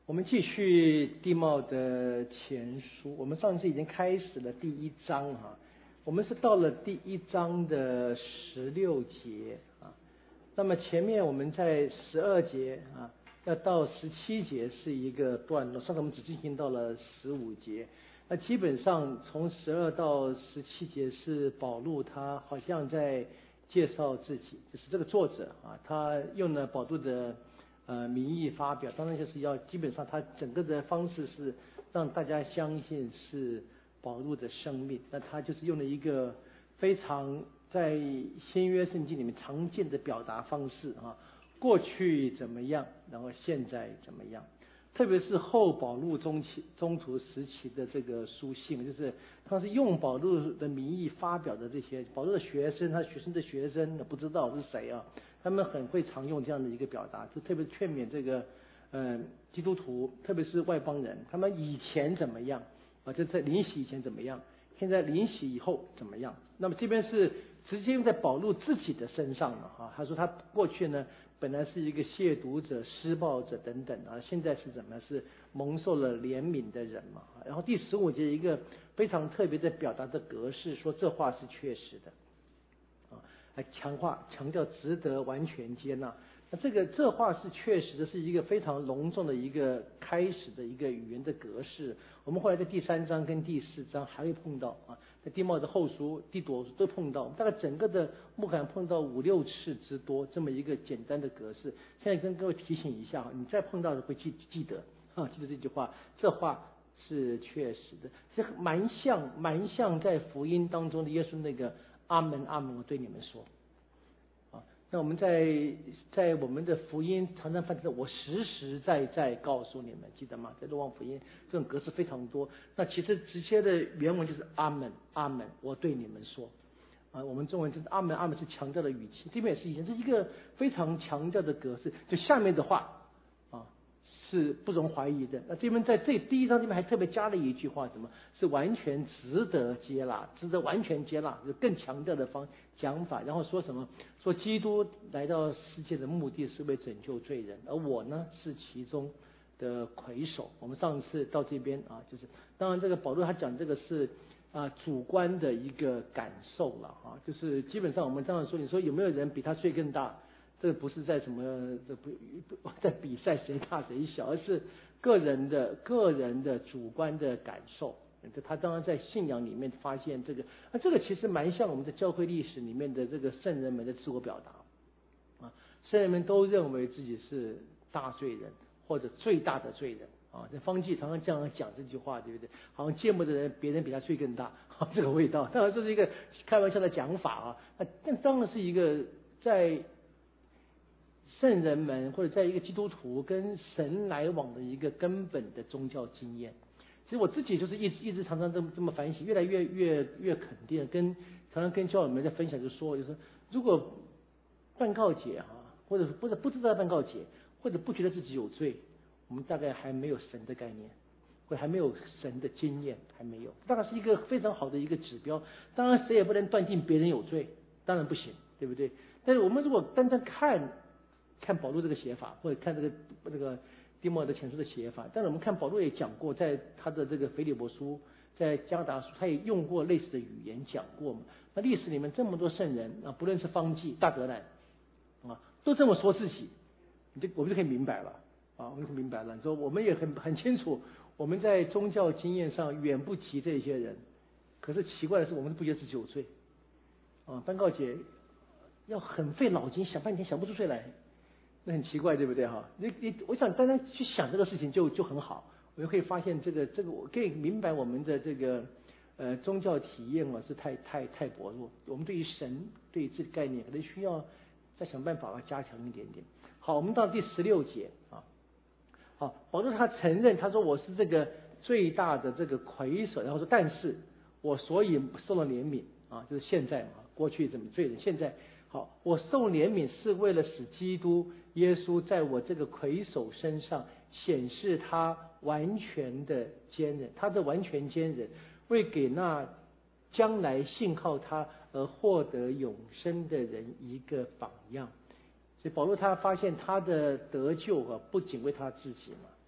我们继续地貌的前书，我们上次已经开始了第一章哈，我们是到了第一章的16节啊。那么前面我们在12节啊，要到17节是一个段落，上次我们只进行到了15节。那基本上从12到17节是保禄他好像在介绍自己，就是这个作者啊，他用了保禄的名义发表，当然就是要基本上他整个的方式是让大家相信是保禄的生命。那他就是用了一个非常在新约圣经里面常见的表达方式啊，过去怎么样，然后现在怎么样。特别是后保禄中途时期的这个书信，就是他是用保禄的名义发表的这些保禄的学生，他学生的学生不知道是谁啊，他们很会常用这样的一个表达，就特别劝勉这个基督徒，特别是外邦人，他们以前怎么样啊，就在临洗以前怎么样，现在临洗以后怎么样。那么这边是直接用在保禄自己的身上了啊，他说他过去呢本来是一个亵渎者、施暴者等等啊，现在是怎么是蒙受了怜悯的人嘛。然后第15节一个非常特别的表达的格式，说这话是确实的啊，来强调值得完全接纳。那这话是确实的，是一个非常隆重的一个开始的一个语言的格式。我们后来在第3章跟第4章还会碰到啊，在地貌的后书、地铎都碰到，大概整个的牧感碰到5、6次之多，这么一个简单的格式。现在跟各位提醒一下，你再碰到的会记得啊，记得这句话，这话是确实的，这蛮像在福音当中的耶稣那个阿门阿门，我对你们说。那我们在我们的福音常常翻译的，我实实在在告诉你们，记得吗？在若望福音这种格式非常多。那其实直接的原文就是阿门阿门，我对你们说啊。我们中文就是阿门阿门是强调的语气，这边也是一样，这是一个非常强调的格式。就下面的话啊是不容怀疑的。那这边在第一章这边还特别加了一句话，什么是完全值得接纳，值得完全接纳，就更强调的讲法。然后说什么？说基督来到世界的目的是为拯救罪人，而我呢是其中的魁首。我们上次到这边啊，就是当然这个保禄他讲这个是主观的一个感受了啊，就是基本上我们当然说，你说有没有人比他罪更大？这不是在什么不在比赛谁大谁小，而是个人的主观的感受。他当然在信仰里面发现这个，这个其实蛮像我们的教会历史里面的这个圣人们的自我表达啊，圣人们都认为自己是大罪人或者最大的罪人啊。这方济常常这样讲这句话，对不对？好像见不得人别人比他罪更大，这个味道。当然这是一个开玩笑的讲法啊，但当然是一个在圣人们或者在一个基督徒跟神来往的一个根本的宗教经验。其实我自己就是一直常常这么反省，越来越肯定，常常跟教友们在分享，就是如果办告解或者不知道办告解，或者不觉得自己有罪，我们大概还没有神的概念，或者还没有神的经验，还没有，大概是一个非常好的一个指标。当然谁也不能断定别人有罪，当然不行，对不对？但是我们如果单单看保禄这个写法，或者看这个地貌的前书的写法，但是我们看保禄也讲过，在他的这个腓立伯书，在加拉达书，他也用过类似的语言讲过嘛。那历史里面这么多圣人啊，不论是方济、大德兰啊，都这么说自己，我们就可以明白了啊，我们就明白了。你说我们也很清楚，我们在宗教经验上远不及这些人，可是奇怪的是，我们不觉得自己有罪啊。办告解要很费脑筋，想半天想不出罪来。那很奇怪，对不对哈？我想单单去想这个事情就很好，我就可以发现这个我可以明白我们的这个宗教体验是太薄弱，我们对于神对于这个概念可能需要再想办法加强一点点。好，我们到第16节啊，好，保罗他承认，他说我是这个最大的这个魁首，然后说但是我所以受了怜悯啊，就是现在嘛，过去怎么罪人，现在。好，我受怜悯是为了使基督耶稣在我这个魁首身上显示他完全的坚忍，他的完全坚忍，为给那将来信靠他而获得永生的人一个榜样。所以保罗他发现他的得救不仅为他自己嘛，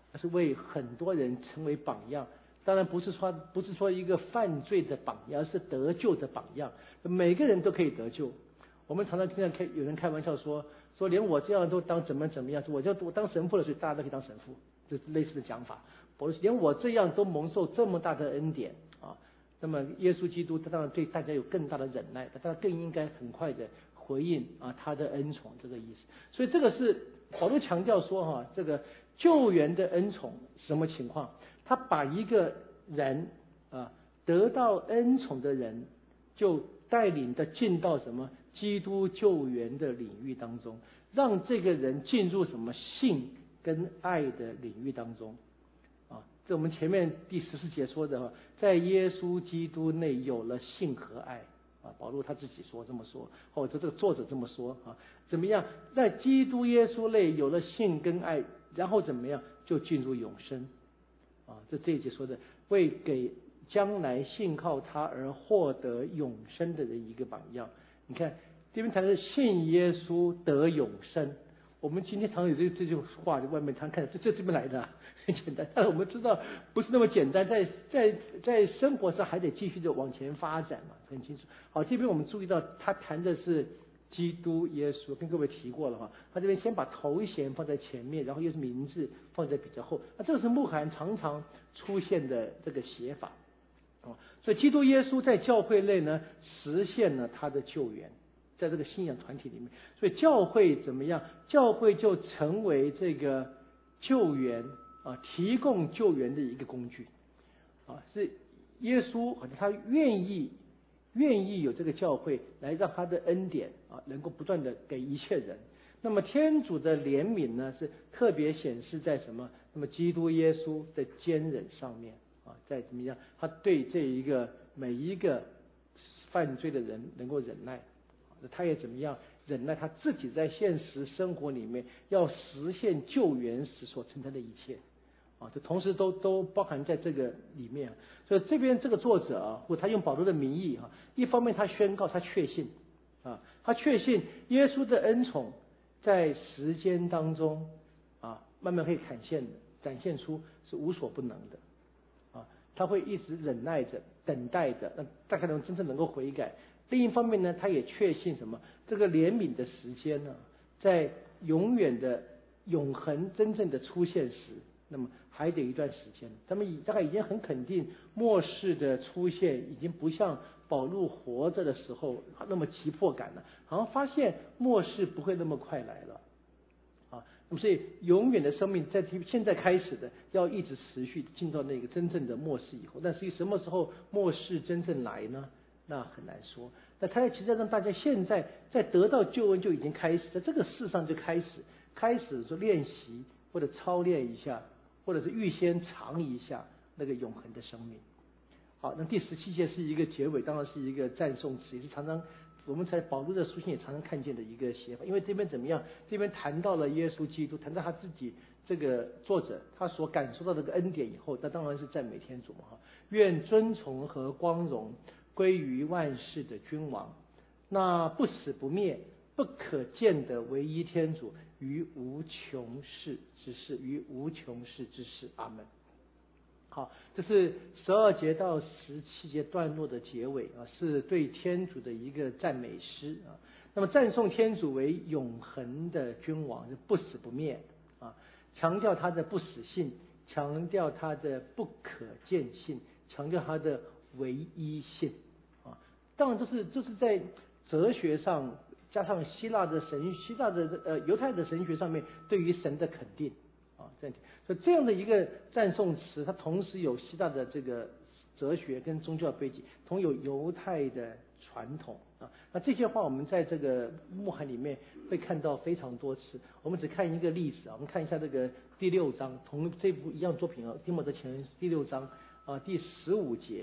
而是为很多人成为榜样。当然不是说一个犯罪的榜样，而是得救的榜样。每个人都可以得救。我们常常听到有人开玩笑说连我这样都当怎么样，我当神父了，所以大家都可以当神父，就是类似的讲法。连我这样都蒙受这么大的恩典啊，那么耶稣基督他当然对大家有更大的忍耐，他当然更应该很快的回应他的恩宠，这个意思。所以这个是保罗强调说这个救援的恩宠什么情况？他把一个人得到恩宠的人，就带领的进到什么基督救援的领域当中，让这个人进入什么信跟爱的领域当中这我们前面第14节说的在耶稣基督内有了信和爱保罗他自己这么说，或者这个作者这么说怎么样？在基督耶稣内有了信跟爱，然后怎么样就进入永生这一节说的，为给将来信靠他而获得永生的人一个榜样。你看这边谈的是信耶稣得永生，我们今天常有这句话，外面常看这边来的很简单，但是我们知道不是那么简单，在生活上还得继续的往前发展嘛，很清楚。好，这边我们注意到他谈的是基督耶稣，跟各位提过了他这边先把头衔放在前面，然后又是名字放在比较后，这个是慕罕常常出现的这个写法所以基督耶稣在教会内呢实现了他的救援，在这个信仰团体里面，所以教会怎么样？教会就成为这个救援提供救援的一个工具是耶稣他愿意有这个教会来让他的恩典能够不断的给一切人。那么天主的怜悯呢是特别显示在什么？那么基督耶稣的坚忍上面在怎么样？他对这每一个犯罪的人能够忍耐，他也怎么样忍耐他自己在现实生活里面要实现救援时所承担的一切这同时都包含在这个里面。所以这边这个作者或他用保罗的名义一方面他宣告他确信他确信耶稣的恩宠在时间当中慢慢可以展现出是无所不能的他会一直忍耐着等待着，大概真正能够悔改。另一方面呢，他也确信什么？这个怜悯的时间呢，在永远的永恒真正的出现时，那么还得一段时间。他们大概已经很肯定，末世的出现已经不像保禄活着的时候那么急迫感了，好像发现末世不会那么快来了那么所以永远的生命在现在开始的，要一直持续进到那个真正的末世以后。但至于什么时候末世真正来呢？那很难说。那他其实让大家现在在得到救恩就已经开始，在这个世上就开始说练习或者操练一下，或者是预先尝一下那个永恒的生命。好，那第17节是一个结尾，当然是一个赞颂词，也是常常我们在保罗的书信也常常看见的一个写法。因为这边怎么样？这边谈到了耶稣基督，谈到他自己这个作者他所感受到这个恩典以后，那当然是赞美天主愿尊崇和光荣归于万世的君王，那不死不灭不可见的唯一天主，于无穷世之世，于无穷世之世。阿门。好，这是12节到17节段落的结尾是对天主的一个赞美诗那么赞颂天主为永恒的君王，是不死不灭强调他的不死性，强调他的不可见性，强调他的唯一性当然这是在哲学上加上希腊的犹太的神学上面对于神的肯定所以这样的一个赞颂词，它同时有希腊的这个哲学跟宗教背景，同有犹太的传统那这些话我们在这个慕罕里面会看到非常多次。我们只看一个例子我们看一下这个第6章，同这部一样作品提摩太前书第6章第15节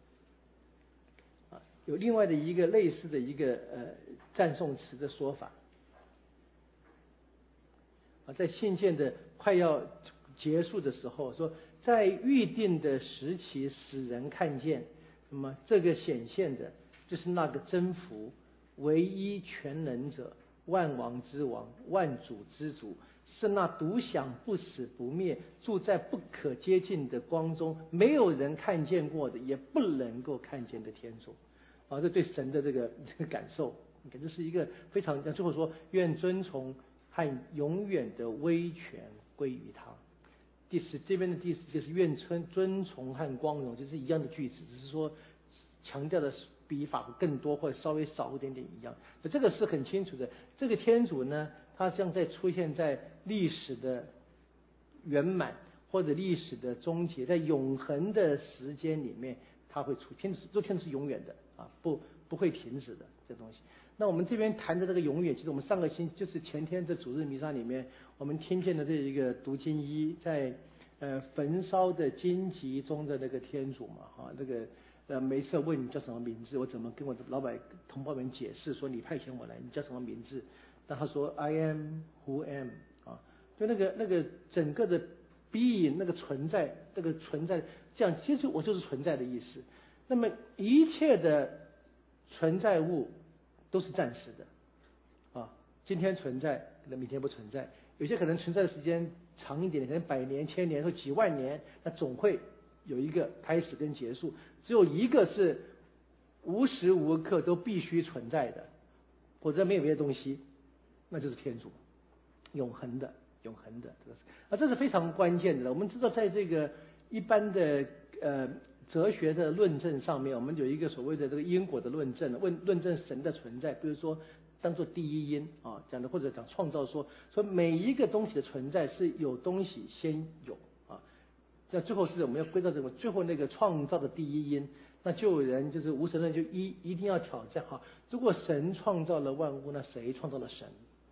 有另外的一个类似的一个赞颂词的说法在信件的快要结束的时候说，在预定的时期使人看见，那么这个显现的就是那个真福，唯一全能者，万王之王，万主之主， 是那独享不死不灭，住在不可接近的光中，没有人看见过的，也不能够看见的天主。这对神的这个感受，这是一个非常。最后说，愿尊崇和永远的威权归于他。这边的第10就是愿尊崇和光荣，就是一样的句子，只是说强调的笔法更多或者稍微少一点点一样。这个是很清楚的。这个天主呢，他像在出现在历史的圆满或者历史的终结，在永恒的时间里面，他会出天主，这天主是永远的不会停止的这东西。那我们这边谈的这个永远，其实我们上个星就是前天的主日弥撒里面，我们听见的这一个读经一，在焚烧的荆棘中的那个天主嘛，那个梅瑟问你叫什么名字，我怎么跟我的老百同胞们解释说你派遣我来，你叫什么名字？但他说 I am who am 就那个整个的 being 那个存在，这样其实我就是存在的意思。那么一切的存在物都是暂时的今天存在，可能明天不存在，有些可能存在的时间长一点，可能100年、1000年或几万年，那总会有一个开始跟结束。只有一个是无时无刻都必须存在的，否则没有别的东西，那就是天主，永恒的。这是非常关键的。我们知道，在这个一般的哲学的论证上面，我们有一个所谓的这个因果的论证，论证神的存在，比如说当做第一因讲的，或者讲创造说每一个东西的存在是有东西先有那最后是我们要归到这个最后那个创造的第一因，那就有人就是无神论就一定要挑战如果神创造了万物，那谁创造了神？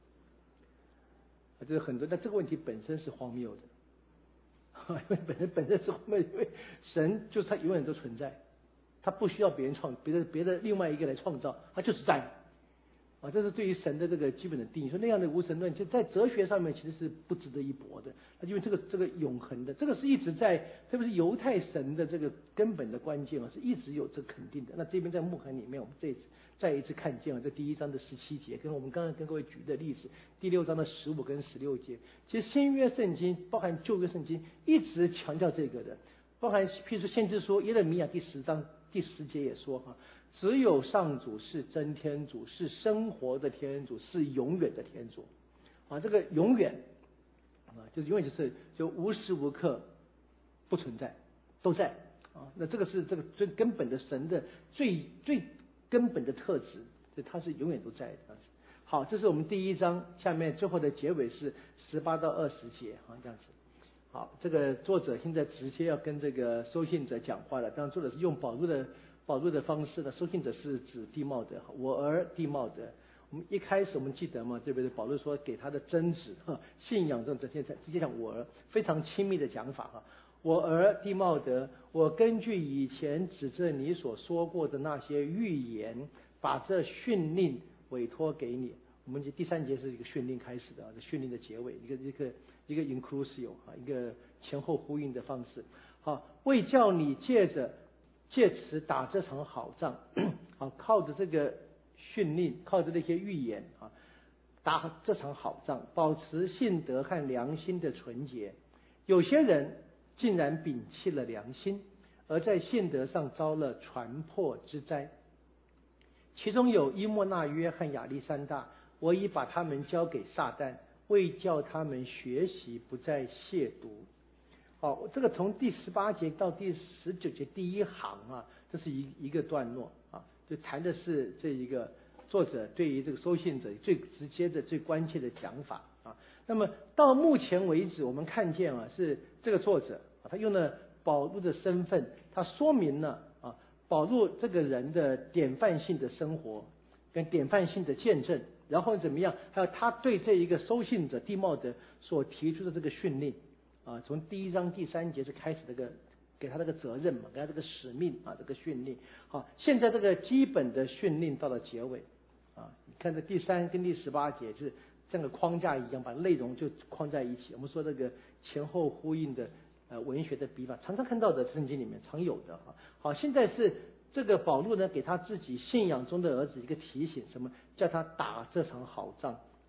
这是很多，但这个问题本身是荒谬的，因为本身是荒谬，因为神就是他永远都存在，他不需要别人创，别的另外一个来创造，他就是在这是对于神的这个基本的定义。说那样的无神论，就在哲学上面其实是不值得一驳的。因为这个永恒的，这个是一直在，特别是犹太神的这个根本的关键是一直有这肯定的。那这边在牧痕里面，我们再一次看见这第1章的17节，跟我们刚刚跟各位举的例子，第6章的15跟16节，其实新约圣经包含旧约圣经一直强调这个的，包含譬如说先知书耶勒米亚第10章第10节也说只有上主是真天主，是生活的天主，是永远的天主这个永远就是永远就无时无刻不存在，都在那这个是这个最根本的神的最根本的特质，它是永远都在的。好，这是我们第1章，下面最后的结尾是18到20节这样子。好，这个作者现在直接要跟这个收信者讲话了，当然作者是用保禄的方式的，收信者是指弟茂德，我儿弟茂德。我们一开始我们记得嘛，对不对？保禄说给他的真子信仰中直接讲我儿，非常亲密的讲法我儿弟茂德，我根据以前指着你所说过的那些预言，把这训令委托给你。我们第3节是一个训令开始的这训令的结尾，一个 inclusive 一个前后呼应的方式。为叫你借此打这场好仗靠着这个训令，靠着那些预言打这场好仗，保持信德和良心的纯洁。有些人竟然摒弃了良心，而在信德上遭了传破之灾。其中有伊莫那约和亚历山大，我已把他们交给撒旦，为叫他们学习不再亵渎。这个从第18节到第19节第一行这是一个段落就谈的是这一个作者对于这个收信者最直接的、最关切的讲法那么到目前为止，我们看见是这个作者他用了保禄的身份，他说明了保禄这个人的典范性的生活跟典范性的见证，然后怎么样？还有他对这一个收信者弟茂德所提出的这个训令从第1章第3节是开始这个给他这个责任嘛，给他这个使命这个训令。好，现在这个基本的训令到了结尾你看这第3跟第18节是像个框架一样，把内容就框在一起。我们说这个前后呼应的文学的笔法，常常看到的圣经里面常有的好，现在是这个保禄呢给他自己信仰中的儿子一个提醒，什么叫他打这场好仗，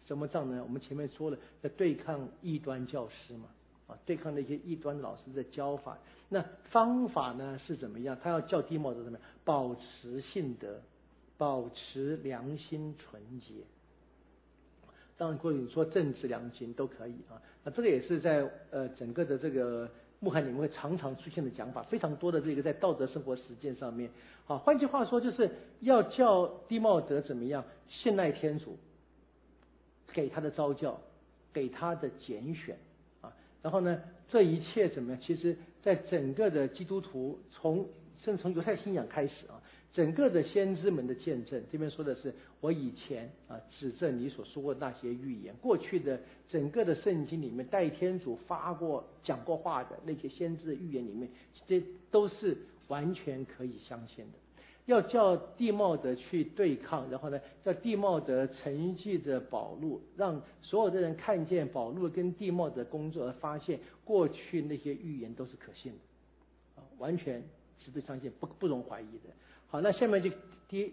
什么仗呢？我们前面说了，在对抗异端教师嘛，对抗那些异端老师的教法。那方法呢是怎么样？他要叫弟茂德怎么样？保持信德，保持良心纯洁。当然，或者你说正直良心都可以啊。那这个也是在整个的这个牧函里面会常常出现的讲法，非常多的这个在道德生活实践上面。好，换句话说，就是要叫弟茂德怎么样信赖天主给他的召教，给他的拣选啊。然后呢，这一切怎么样？其实，在整个的基督徒甚至从犹太信仰开始啊。整个的先知们的见证，这边说的是我以前指证你所说过的那些预言，过去的整个的圣经里面代天主讲过话的那些先知的预言里面，这都是完全可以相信的。要叫弟茂德去对抗，然后呢，叫弟茂德承继着保禄，让所有的人看见保禄跟弟茂德工作，而发现过去那些预言都是可信的，完全值得相信，不容怀疑的。好，那下面就第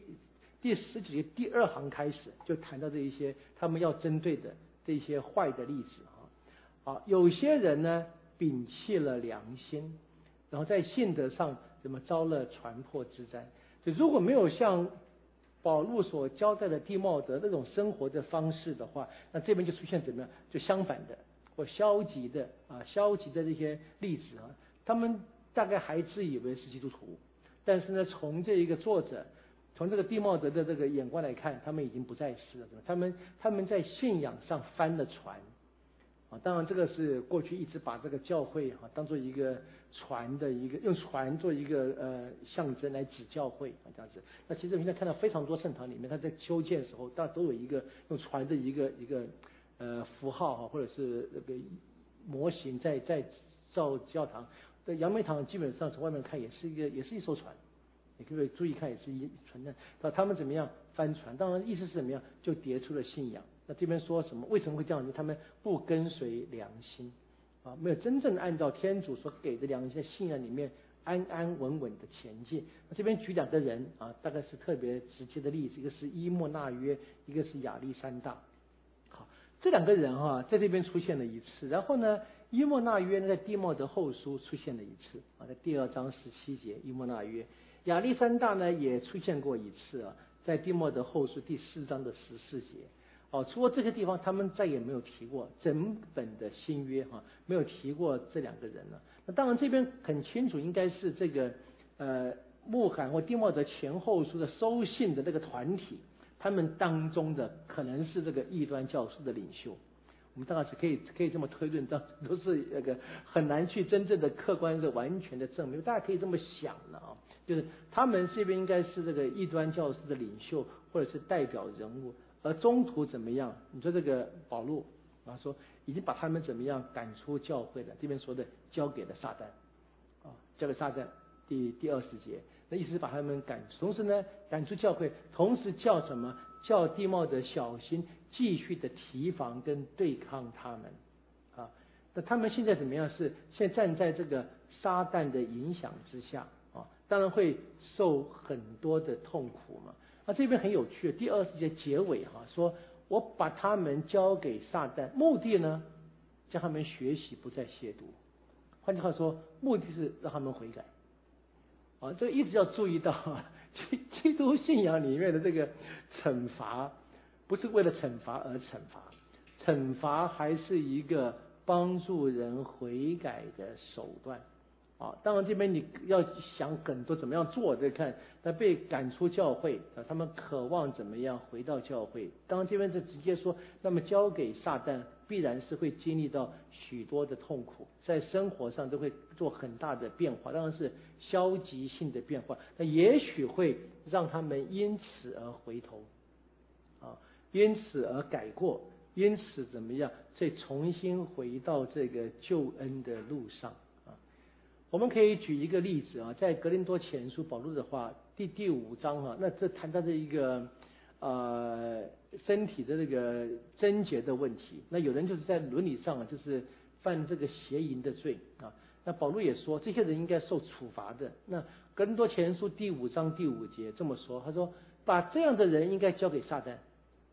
10几节第2行开始就谈到这一些他们要针对的这些坏的例子好，有些人呢摒弃了良心，然后在信德上怎么遭了传破之灾。就如果没有像保禄所交代的弟茂德那种生活的方式的话，那这边就出现怎么样？就相反的或消极的这些例子他们大概还自以为是基督徒。但是呢，从这一个作者，从这个弟茂德的这个眼光来看，他们已经不再是了。他们在信仰上翻了船当然这个是过去一直把这个教会当做一个船的用船做一个象征来指教会这样子。那其实我们现在看到非常多圣堂里面，他在修建的时候，大家都有一个用船的一个符号或者是那个模型在造教堂。在杨梅堂基本上从外面看也是一艘船，你可不可以注意看也是一船的。那他们怎么样翻船？当然意思是怎么样？就跌出了信仰。那这边说什么？为什么会这样子？他们不跟随良心没有真正按照天主所给的良心的信仰里面安安稳稳的前进。那这边举2个人大概是特别直接的例子，一个是伊莫纳约，一个是亚历山大。好，这2个人在这边出现了一次，然后呢，伊莫纳约在弟茂德后书出现了一次在第2章17节，伊莫纳约。亚历山大呢也出现过一次在弟茂德后书第4章的14节。除了这些地方，他们再也没有提过整本的新约没有提过这2个人了。那当然这边很清楚，应该是这个牧函或弟茂德前后书的收信的这个团体，他们当中的可能是这个异端教师的领袖。我们当然是可以这么推论，都是那个很难去真正的客观的完全的证明，大家可以这么想了就是他们这边应该是这个异端教师的领袖或者是代表人物。而中途怎么样？你说这个保禄说已经把他们怎么样赶出教会了？这边说的交给了撒旦交给撒旦。第20节，那意思是把他们同时呢赶出教会，同时叫什么？叫弟茂德小心继续的提防跟对抗他们那他们现在怎么样？是现在站在这个撒旦的影响之下当然会受很多的痛苦嘛。这边很有趣，第20节结尾说我把他们交给撒旦，目的呢叫他们学习不再亵渎。换句话说，目的是让他们悔改这个一直要注意到基督信仰里面的这个惩罚不是为了惩罚而惩罚，惩罚还是一个帮助人悔改的手段当然这边你要想很多怎么样做看那被赶出教会他们渴望怎么样回到教会。当然这边是直接说，那么交给撒旦必然是会经历到许多的痛苦，在生活上都会做很大的变化，当然是消极性的变化，那也许会让他们因此而回头因此而改过，因此怎么样再重新回到这个救恩的路上我们可以举一个例子在格林多前书保禄的话第5章那这谈到这一个身体的这个贞洁的问题。那有人就是在伦理上就是犯这个邪淫的罪那保禄也说这些人应该受处罚的。那格林多前书第5章第5节这么说，他说把这样的人应该交给撒旦，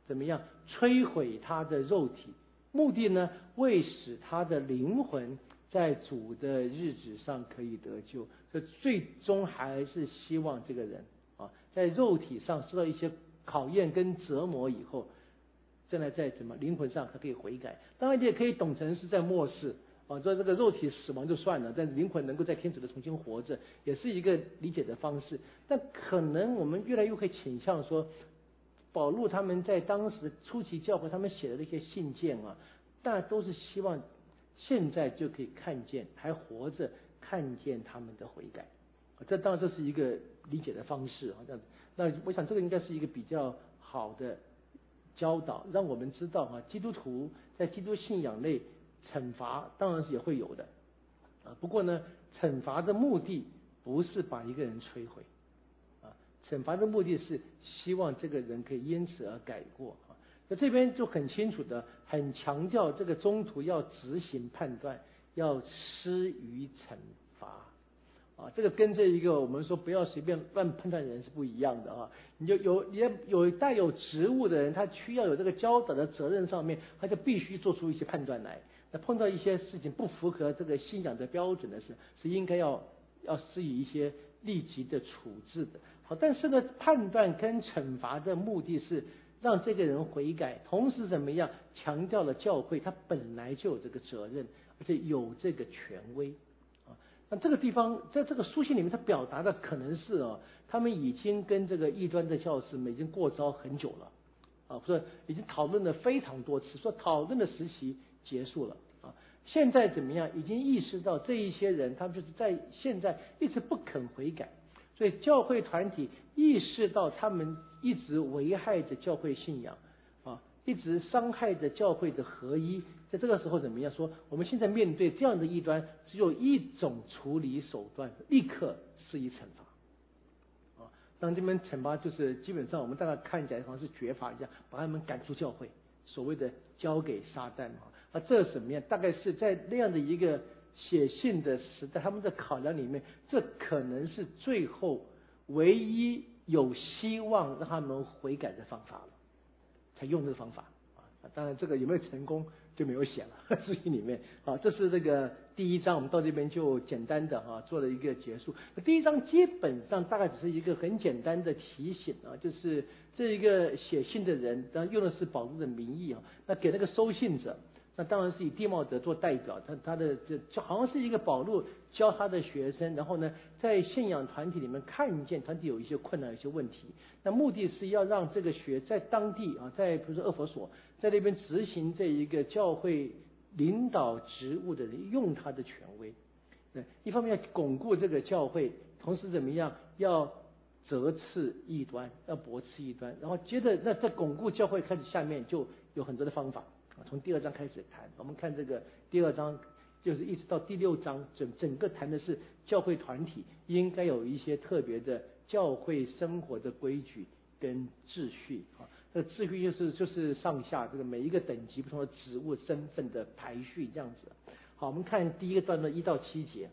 怎么样摧毁他的肉体，目的呢为使他的灵魂在主的日子上可以得救。这最终还是希望这个人在肉体上受到一些考验跟折磨以后，将来在怎么灵魂上他可以悔改。当然也可以懂成是在末世说这个肉体死亡就算了，但是灵魂能够在天主的重新活着，也是一个理解的方式。但可能我们越来越会倾向说，保禄他们在当时初期教会他们写的那些信件当然都是希望现在就可以看见还活着看见他们的悔改。这当然这是一个理解的方式这样子。那我想这个应该是一个比较好的教导，让我们知道基督徒在基督信仰内惩罚当然是也会有的不过呢，惩罚的目的不是把一个人摧毁惩罚的目的是希望这个人可以因此而改过那这边就很清楚的很强调这个宗徒要执行判断，要施予惩罚这个跟这一个我们说不要随便乱判断人是不一样的你就有带有职务的人，他需要有这个教导的责任上面，他就必须做出一些判断来。那碰到一些事情不符合这个信仰的标准的事，是应该要施以一些立即的处置的。好，但是呢，判断跟惩罚的目的是让这个人悔改，同时怎么样强调了教会他本来就有这个责任，而且有这个权威那这个地方在这个书信里面，他表达的可能是他们已经跟这个异端的教士们已经过招很久了说已经讨论了非常多次，说讨论的时期结束了现在怎么样？已经意识到这一些人，他们就是在现在一直不肯悔改，所以教会团体意识到他们一直危害着教会信仰一直伤害着教会的合一。在这个时候怎么样说？我们现在面对这样的异端，只有一种处理手段，立刻施以惩罚当这边惩罚就是基本上我们大概看起来好像是绝罚一样，把他们赶出教会，所谓的交给撒旦这什么样？大概是在那样的一个写信的时代，他们的考量里面，这可能是最后唯一有希望让他们悔改的方法了，才用这个方法当然这个有没有成功就没有写了书信里面这是这个第一章，我们到这边就简单的做了一个结束。第一章基本上大概只是一个很简单的提醒就是这一个写信的人，当然用的是保禄的名义那给那个收信者，那当然是以弟茂德做代表，他的就好像是一个保禄教他的学生，然后呢在信仰团体里面看见团体有一些困难有一些问题，那目的是要让这个在当地在比如说厄弗所在那边执行这一个教会领导职务的人用他的权威一方面要巩固这个教会，同时怎么样要责斥异端，要驳斥异端，然后接着那在巩固教会开始下面就有很多的方法从第二章开始谈。我们看这个第二章就是一直到第六章，整个谈的是教会团体应该有一些特别的教会生活的规矩跟秩序这个秩序就是上下这个每一个等级不同的职务身份的排序这样子。好，我们看第一个段落1到7节。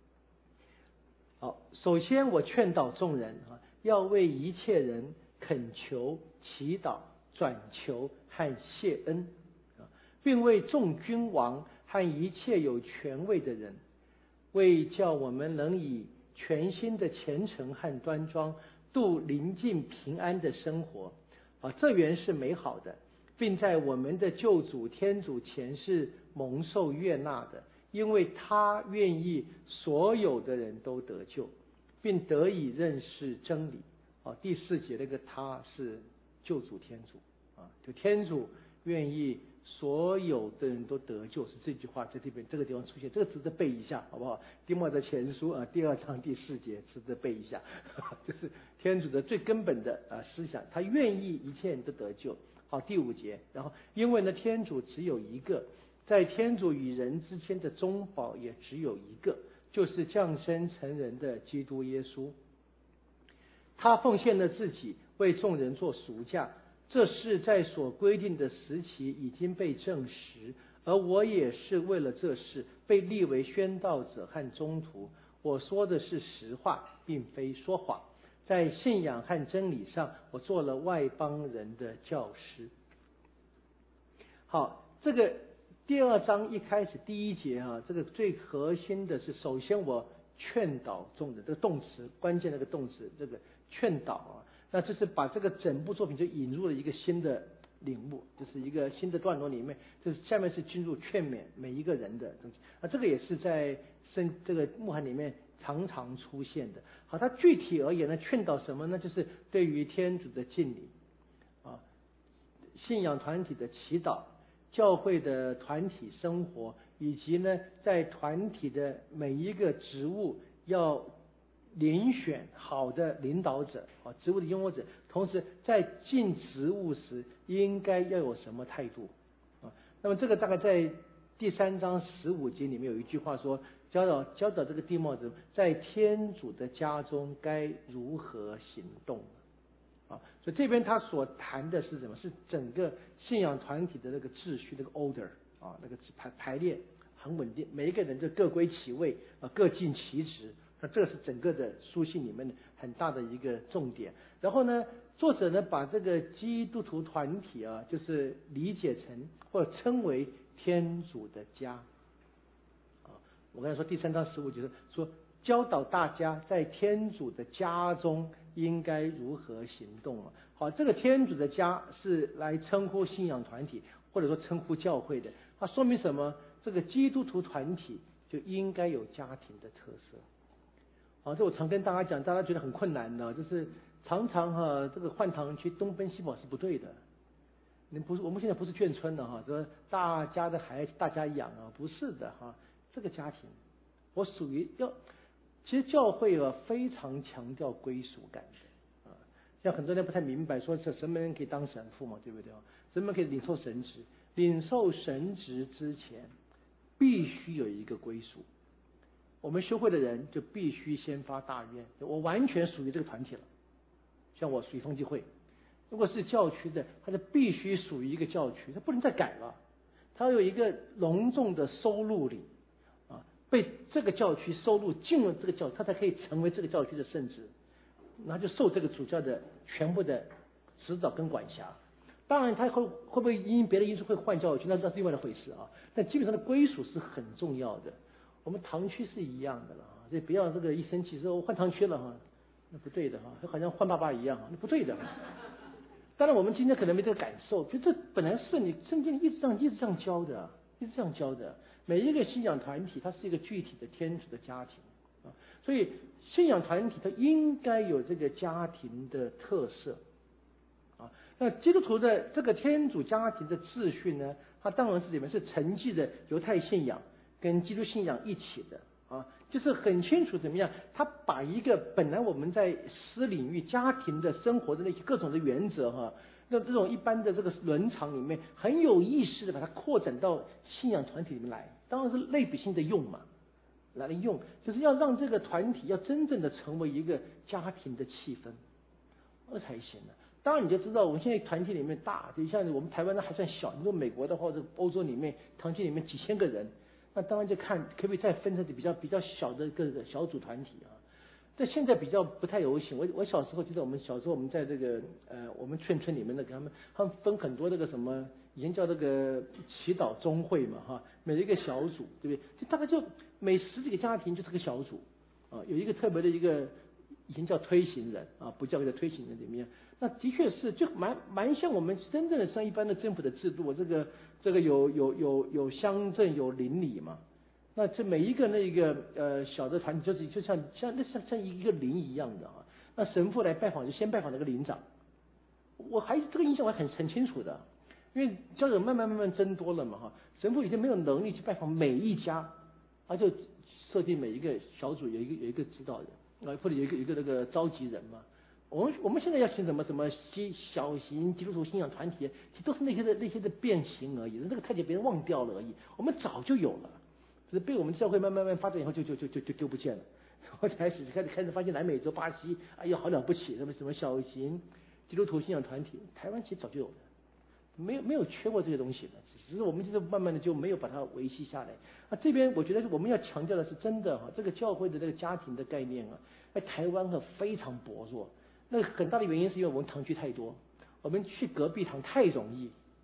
好，首先我劝导众人要为一切人恳求、祈祷、转求和谢恩并为众君王和一切有权位的人，为叫我们能以全新的虔诚和端庄度临近平安的生活这原是美好的，并在我们的救主天主前是蒙受悦纳的，因为他愿意所有的人都得救，并得以认识真理第4节那个他是救主天主就天主愿意所有的人都得救，是这句话在这个地方出现，这个值得背一下好不好？弟茂德前书第2章第4节值得背一下这是天主的最根本的思想，他愿意一切人都得救。好，第5节，然后因为呢天主只有一个，在天主与人之间的中保也只有一个，就是降生成人的基督耶稣，他奉献了自己为众人做赎价，这事在所规定的时期已经被证实，而我也是为了这事被立为宣道者和宗徒。我说的是实话，并非说谎。在信仰和真理上，我做了外邦人的教师好，这个第2章一开始第1节这个最核心的是，首先我劝导众人，这个动词关键那个动词，这个劝导那这是把这个整部作品就引入了一个新的领悟，就是一个新的段落里面，就是下面是进入劝勉每一个人的东西。这个也是在这个牧函里面常常出现的。好，它具体而言呢，劝导什么呢？就是对于天主的敬礼信仰团体的祈祷，教会的团体生活，以及呢在团体的每一个职务要遴选好的领导者职务的拥有者，同时在尽职务时应该要有什么态度那么这个大概在第3章15节里面有一句话说，教导这个弟兄在天主的家中该如何行动所以这边他所谈的是什么？是整个信仰团体的那个秩序，那个 order 那个排列很稳定，每一个人就各归其位各尽其职。那这是整个的书信里面很大的一个重点。然后呢，作者呢把这个基督徒团体就是理解成或者称为天主的家我刚才说第3章15节说教导大家在天主的家中应该如何行动好，这个天主的家是来称呼信仰团体或者说称呼教会的。它说明什么？这个基督徒团体就应该有家庭的特色这我常跟大家讲，大家觉得很困难的，就是常常这个换堂区东奔西跑是不对的。我们现在不是眷村了说大家的孩子大家养不是的这个家庭我属于其实教会非常强调归属感的像很多人不太明白，说什么人可以当神父嘛，对不对什么人可以领受神职？领受神职之前必须有一个归属。我们修会的人就必须先发大愿，我完全属于这个团体了。像我属于风纪会，如果是教区的，他就必须属于一个教区，他不能再改了。他有一个隆重的收录礼被这个教区收录进入这个教区，他才可以成为这个教区的圣职，那就受这个主教的全部的指导跟管辖。当然他会不会因别的因素会换教区，那是另外的回事但基本上的归属是很重要的。我们堂区是一样的了所以不要这个一生气说我换堂区了那不对的好像换爸爸一样那不对的。当然我们今天可能没这个感受，就这本来是你圣经一直这样教的，一直这样教的。每一个信仰团体它是一个具体的天主的家庭所以信仰团体它应该有这个家庭的特色那基督徒的这个天主家庭的秩序呢，它当然是里面是承继的犹太信仰跟基督信仰一起的就是很清楚怎么样，他把一个本来我们在私领域家庭的生活的那些各种的原则那这种一般的这个伦常里面，很有意识的把它扩展到信仰团体里面来，当然是类比性的用嘛，来用，就是要让这个团体要真正的成为一个家庭的气氛，那才行的。当然你就知道，我们现在团体里面大，就像我们台湾的还算小，你说美国的或者欧洲里面堂区里面几千个人。那当然就看可不可以再分成比较小的各个小组团体这现在比较不太流行。我小时候记得我们小时候我们在这个我们劝村里面他们分很多这个什么，以前叫这个祈祷中会嘛每一个小组对不对？就大概就每10几个家庭就是个小组有一个特别的一个以前叫推行人不叫这推行人里面。那的确是就蛮像我们真正的像一般的政府的制度，这个有乡镇有邻里嘛。那这每一个那个小的团体就像一个邻一样的那神父来拜访就先拜访那个邻长。我还这个印象我还很清楚的，因为教友慢慢增多了嘛神父已经没有能力去拜访每一家，他就设定每一个小组有一个指导人或者有一个那个召集人嘛。我们现在要请什么小型基督徒信仰团体，其实都是那些的变形而已，这个太监别人忘掉了而已。我们早就有了，只是被我们教会慢慢发展以后就丢不见了。我开始发现南美洲巴西哎呀好了不起，什么小型基督徒信仰团体，台湾其实早就有了，没有缺过这些东西的，只是我们就是慢慢的就没有把它维系下来。这边我觉得我们要强调的是真的这个教会的这个家庭的概念在台湾非常薄弱。那很大的原因是因为我们堂区太多，我们去隔壁堂太容易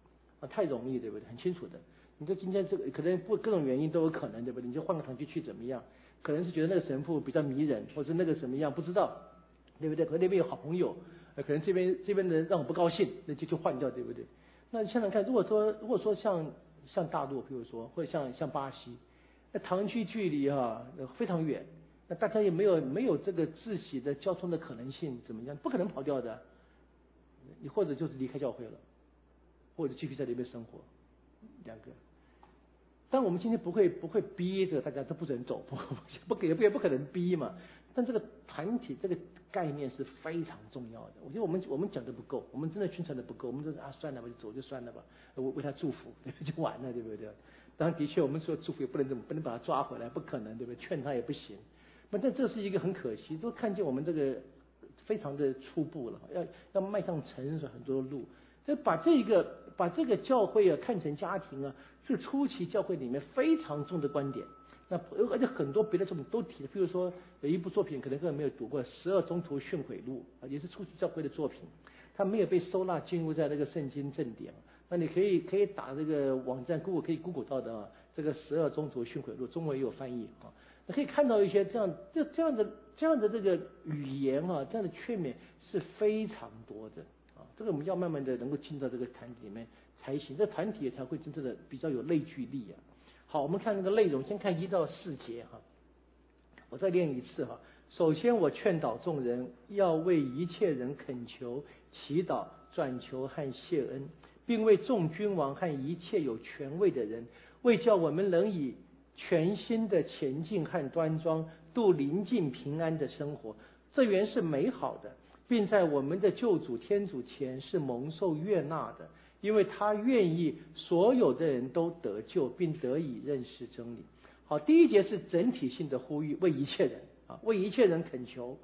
太容易，对不对？很清楚的。你说今天这个可能各种原因都有可能，对不对？你就换个堂去怎么样？可能是觉得那个神父比较迷人，或者那个什么样不知道，对不对？和那边有好朋友，可能这边的人让我不高兴，那就换掉，对不对？那你想想看，如果说像大陆，比如说或者像巴西，那堂区距离非常远，那大家也没有这个自己的交通的可能性，怎么样？不可能跑掉的。你或者就是离开教会了，或者继续在那边生活，两个。但我们今天不会逼着大家都不准走，也不可能逼嘛。但这个团体这个概念是非常重要的。我觉得我们讲的不够，我们真的宣传的不够。我们说算了吧，就走就算了吧，我为他祝福就完了，对不对？当然的确我们说祝福也不能把他抓回来，不可能，对不对？劝他也不行。那这是一个很可惜，都看见我们这个非常的初步了，要迈向成熟很多路。所以把这个教会看成家庭是初期教会里面非常重的观点。那而且很多别的作品都提了，比如说有一部作品可能各位没有读过，《12宗徒训诲录》也是初期教会的作品，它没有被收纳进入在那个圣经正典。那你可以打这个网站 Google 可以 Google 到的这个12宗徒训诲录，中文也有翻译那可以看到一些这样的这个语言这样的劝勉是非常多的。这个我们要慢慢的能够进到这个团体里面才行，这团体才会真正的比较有内聚力好，我们看那个内容，先看1到4节我再念一次首先我劝导众人要为一切人恳求、祈祷、转求和谢恩，并为众君王和一切有权位的人，为叫我们能以全心的前进和端庄度宁静平安的生活，这原是美好的，并在我们的救主天主前是蒙受悦纳的，因为他愿意所有的人都得救，并得以认识真理。好，第1节是整体性的呼吁，为一切人为一切人恳求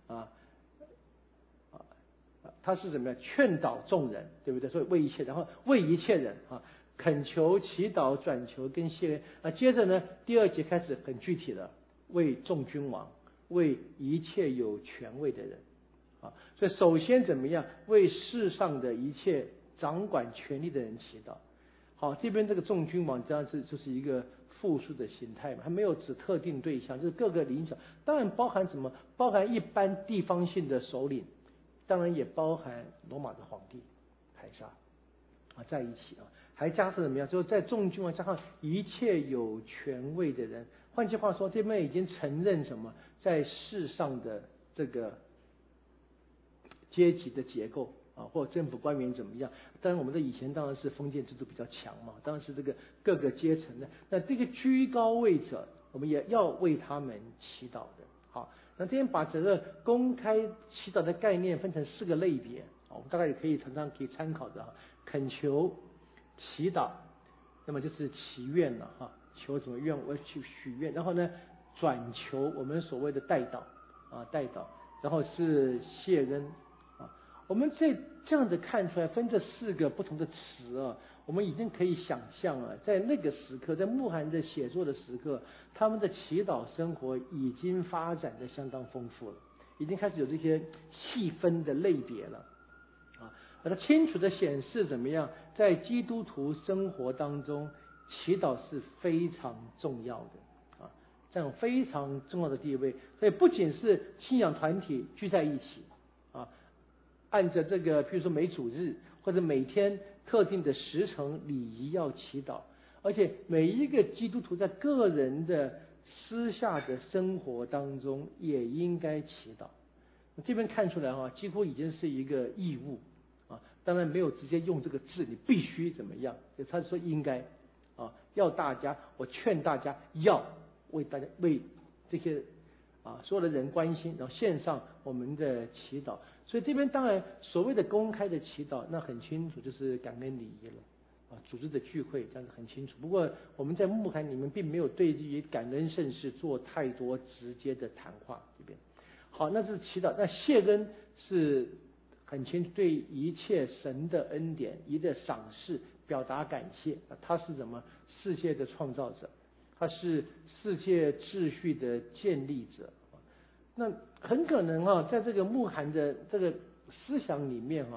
他是怎么样劝导众人，对不对？所以为一切，然后为一切人恳求、祈祷、转求跟谢恩接着呢，第2节开始很具体的为众君王，为一切有权位的人所以首先怎么样为世上的一切掌管权力的人祈祷。好，这边这个众君王这样就是一个复数的形态嘛，还没有指特定对象，就是各个领袖，当然包含什么？包含一般地方性的首领，当然也包含罗马的皇帝凯撒在一起还加上怎么样？就是在众君王加上一切有权位的人，换句话说，这边已经承认什么？在世上的这个阶级的结构或政府官员怎么样？当然我们的以前当然是封建制度比较强嘛，当然是这个各个阶层的。那这个居高位者，我们也要为他们祈祷的。好，那这边把整个公开祈祷的概念分成4个类别我们大概也可以常常可以参考的恳求、祈祷，那么就是祈愿了求什么愿我去许愿，然后呢转求我们所谓的代祷代祷，然后是谢恩我们这样子看出来，分这4个不同的词我们已经可以想象在那个时刻，在慕罕的写作的时刻，他们的祈祷生活已经发展的相当丰富了，已经开始有这些细分的类别了把它清楚的显示怎么样，在基督徒生活当中，祈祷是非常重要的占有非常重要的地位。所以不仅是信仰团体聚在一起按着这个，譬如说每主日或者每天特定的时程礼仪要祈祷，而且每一个基督徒在个人的私下的生活当中也应该祈祷。这边看出来几乎已经是一个义务当然没有直接用这个字，你必须怎么样？他说应该要大家，我劝大家要为大家为这些所有的人关心，然后献上我们的祈祷。所以这边当然所谓的公开的祈祷，那很清楚就是感恩礼仪了组织的聚会这样子很清楚。不过我们在慕罕里面并没有对于感恩圣事做太多直接的谈话这边。好，那是祈祷。那谢恩是很清楚对一切神的恩典、一切赏识表达感谢他是什么？世界的创造者，他是世界秩序的建立者。那很可能在这个慕罕的这个思想里面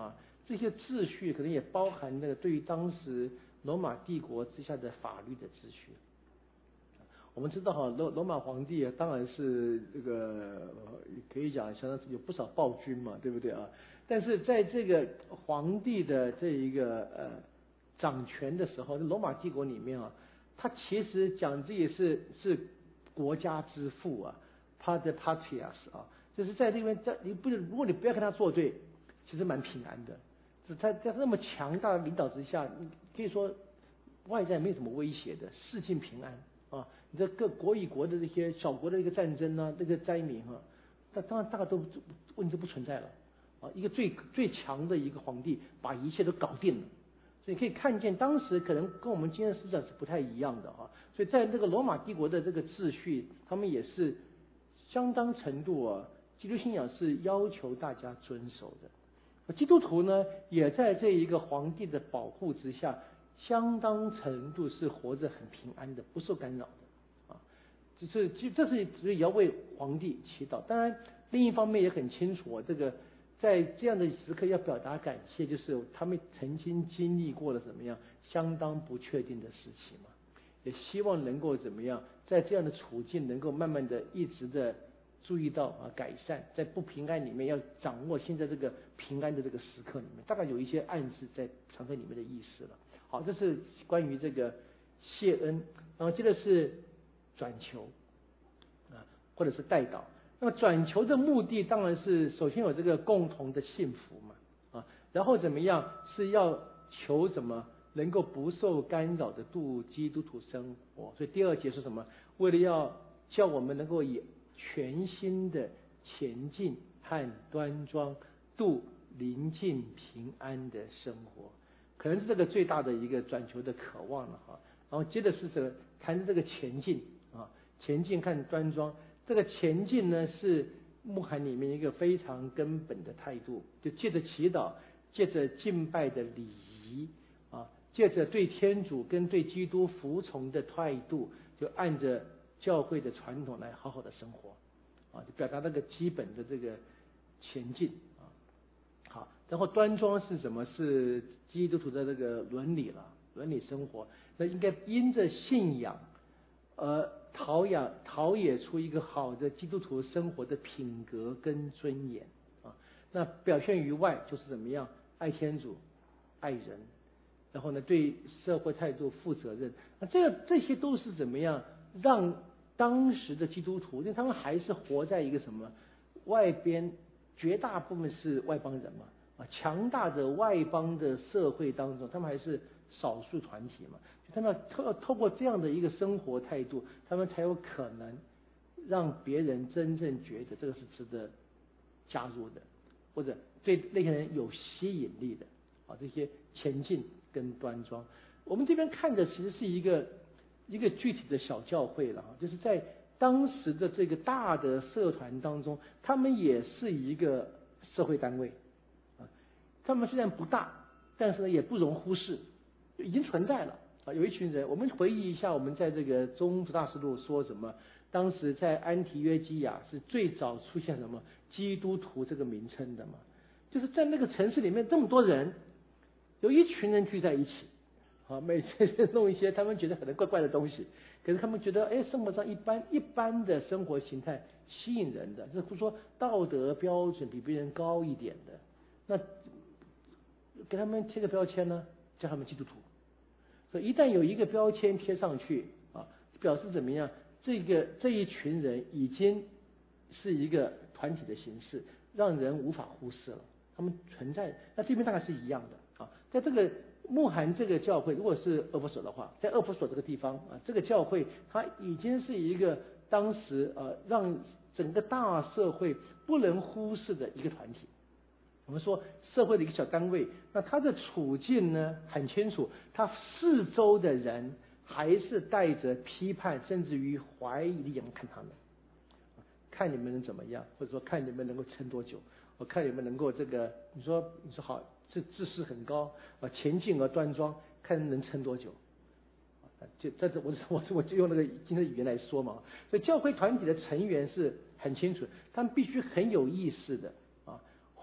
这些秩序可能也包含那个对于当时罗马帝国之下的法律的秩序。我们知道哈，罗马皇帝啊，当然是这个可以讲相当有不少暴君嘛，对不对啊？但是在这个皇帝的这一个掌权的时候，罗马帝国里面啊，他其实讲这也是国家之父啊 ，pater patrias 啊，就是在这边，如果你不要跟他作对，其实蛮平安的。在那么强大的领导之下，你可以说外在没什么威胁的，世境平安啊。你这各国与国的这些小国的一个战争啊，这个灾民啊，那当然大概都问题都不存在了啊。一个最强的一个皇帝把一切都搞定了。所以可以看见，当时可能跟我们今天的思想是不太一样的啊。所以在这个罗马帝国的这个秩序，他们也是相当程度啊，基督信仰是要求大家遵守的。基督徒呢，也在这一个皇帝的保护之下，相当程度是活着很平安的，不受干扰的啊。这是也要为皇帝祈祷。当然，另一方面也很清楚，这个在这样的时刻要表达感谢，就是他们曾经经历过了怎么样相当不确定的事情嘛，也希望能够怎么样在这样的处境能够慢慢的一直的注意到改善，在不平安里面要掌握现在这个平安的这个时刻里面，大概有一些暗示在藏在里面的意思了。好，这是关于这个谢恩，然后接着是转求啊，或者是代祷。那么转求的目的当然是首先有这个共同的幸福嘛，然后怎么样是要求什么能够不受干扰的度基督徒生活。所以第二节说什么？为了要叫我们能够以全新的前进和端庄度宁静平安的生活，可能是这个最大的一个转求的渴望了哈。然后接着是这个谈这个前进啊，前进看端庄。这个前进呢，是牧函里面一个非常根本的态度，就借着祈祷，借着敬拜的礼仪啊，借着对天主跟对基督服从的态度，就按着教会的传统来好好的生活啊，就表达那个基本的这个前进啊。好，然后端庄是什么？是基督徒的这个伦理了，伦理生活，那应该因着信仰陶冶出一个好的基督徒生活的品格跟尊严啊。那表现于外就是怎么样爱天主、爱人，然后呢对社会态度负责任。那这些都是怎么样让当时的基督徒，因为他们还是活在一个什么外边，绝大部分是外邦人嘛强大的外邦的社会当中，他们还是少数团体嘛。他们透过这样的一个生活态度，他们才有可能让别人真正觉得这个是值得加入的，或者对那些人有吸引力的这些前进跟端庄。我们这边看的其实是一个具体的小教会了就是在当时的这个大的社团当中，他们也是一个社会单位他们虽然不大，但是呢也不容忽视，已经存在了有一群人，我们回忆一下，我们在这个宗徒大事录说什么？当时在安提约基亚是最早出现什么基督徒这个名称的嘛？就是在那个城市里面这么多人，有一群人聚在一起每次弄一些他们觉得可能怪怪的东西，可是他们觉得生活上一般的生活形态吸引人的，就是说道德标准比别人高一点的，那给他们贴个标签呢，叫他们基督徒。所以一旦有一个标签贴上去表示怎么样？这一群人已经是一个团体的形式，让人无法忽视了。他们存在，那这边大概是一样的在这个牧函这个教会，如果是厄弗所的话，在厄弗所这个地方这个教会它已经是一个当时让整个大社会不能忽视的一个团体。我们说社会的一个小单位，那他的处境呢很清楚，他四周的人还是带着批判甚至于怀疑的眼光看他们，看你们能怎么样，或者说看你们能够撑多久，我看你们能够这个你说好，这志士很高前进而端庄，看能撑多久就我就用那个今天的语言来说嘛。所以教会团体的成员是很清楚，他们必须很有意识的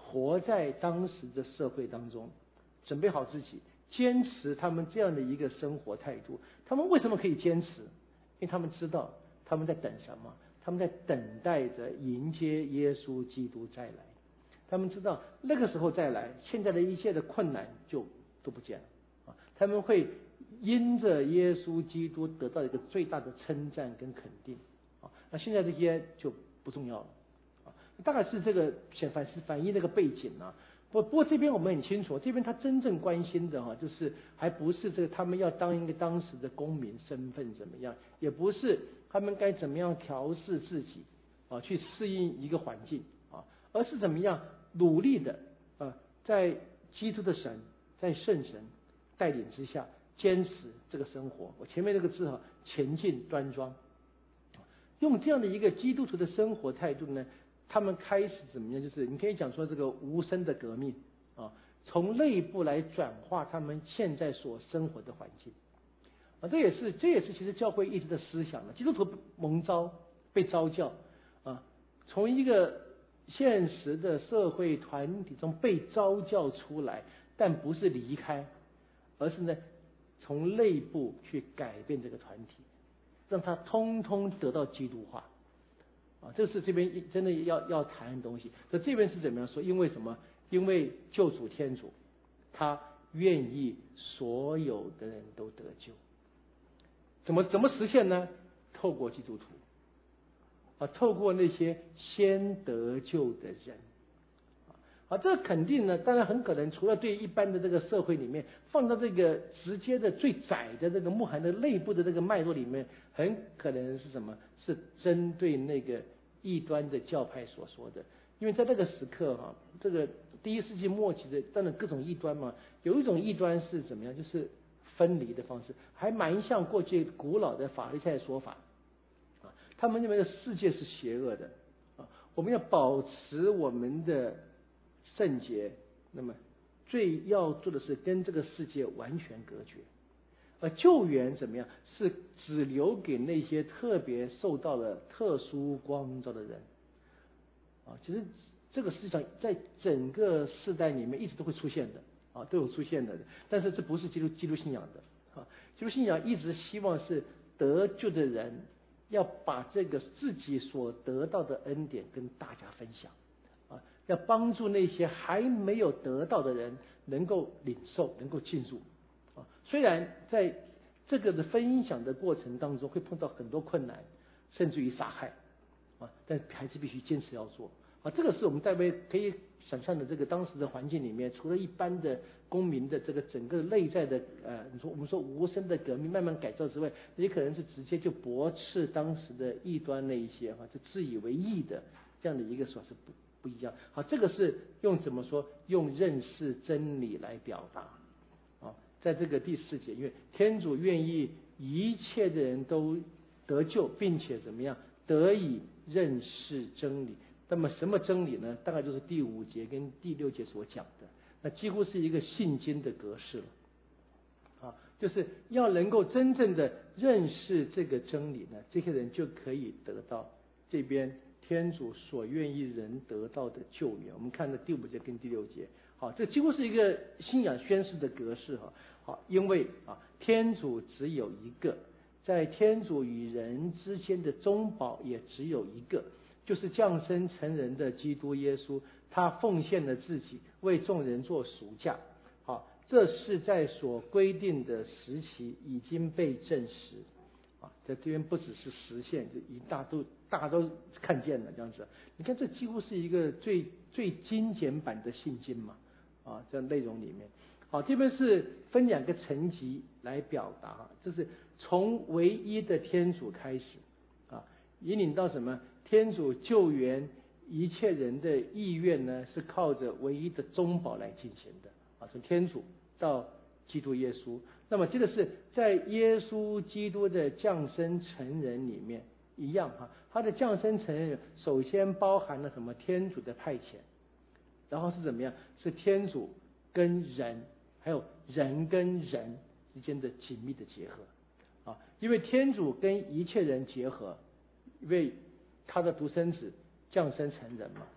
活在当时的社会当中，准备好自己，坚持他们这样的一个生活态度。他们为什么可以坚持？因为他们知道他们在等什么，他们在等待着迎接耶稣基督再来。他们知道那个时候再来，现在的一切的困难就都不见了啊！他们会因着耶稣基督得到一个最大的称赞跟肯定啊！那现在这些就不重要了啊！大概是这个反映那个背景啊。不过这边我们很清楚，这边他真正关心的就是还不是这个他们要当一个当时的公民身份怎么样，也不是他们该怎么样调试自己啊，去适应一个环境啊，而是怎么样努力的在基督的神，在圣神带领之下，坚持这个生活。我前面这个字前进端庄，用这样的一个基督徒的生活态度呢，他们开始怎么样？就是你可以讲说这个无声的革命啊，从内部来转化他们现在所生活的环境啊，这也是其实教会一直的思想了。基督徒蒙召被召教啊，从一个现实的社会团体中被召教出来，但不是离开，而是呢从内部去改变这个团体，让它通通得到基督化啊，这是这边真的要谈的东西。这边是怎么样说？因为什么？因为救主天主他愿意所有的人都得救。怎么实现呢？透过基督徒啊，透过那些先得救的人啊，这肯定呢，当然很可能除了对一般的这个社会里面，放到这个直接的最窄的这个穆罕的内部的这个脉络里面，很可能是什么？是针对那个异端的教派所说的。因为在那个时刻这个第1世纪末期的当然各种异端嘛，有一种异端是怎么样？就是分离的方式，还蛮像过去古老的法利赛说法啊，他们认为的世界是邪恶的啊，我们要保持我们的圣洁，那么最要做的是跟这个世界完全隔绝。而救援怎么样？是只留给那些特别受到了特殊光照的人啊。其实这个思想在整个世代里面一直都会出现的啊，都有出现的。但是这不是基督信仰的啊，基督信仰一直希望是得救的人要把这个自己所得到的恩典跟大家分享啊，要帮助那些还没有得到的人能够领受，能够进入。虽然在这个的分享的过程当中会碰到很多困难，甚至于杀害啊，但还是必须坚持要做啊。这个是我们大概可以想象的这个当时的环境里面，除了一般的公民的这个整个内在的我们说无声的革命慢慢改造之外，也可能是直接就驳斥当时的异端那一些就自以为义的这样的一个说是不一样。好，这个是用怎么说？用认识真理来表达。在这个第4节，因为天主愿意一切的人都得救，并且怎么样得以认识真理。那么什么真理呢？大概就是第5节跟第6节所讲的，那几乎是一个信经的格式了就是要能够真正的认识这个真理呢，这些人就可以得到这边天主所愿意人得到的救援。我们看到第5节跟第6节，好，这几乎是一个信仰宣誓的格式好，因为天主只有一个，在天主与人之间的中保也只有一个，就是降生成人的基督耶稣，他奉献了自己为众人做赎价。好，这是在所规定的时期已经被证实在这边不只是实现，就大家都看见了这样子。你看这几乎是一个最精简版的信经嘛这内容里面。好，这边是分2个层级来表达就是从唯一的天主开始引领到什么？天主救援一切人的意愿呢，是靠着唯一的中保来进行的从天主到基督耶稣。那么这个是在耶稣基督的降生成人里面一样他的降生成人首先包含了什么？天主的派遣，然后是怎么样？是天主跟人，还有人跟人之间的紧密的结合因为天主跟一切人结合，因为他的独生子降生成人嘛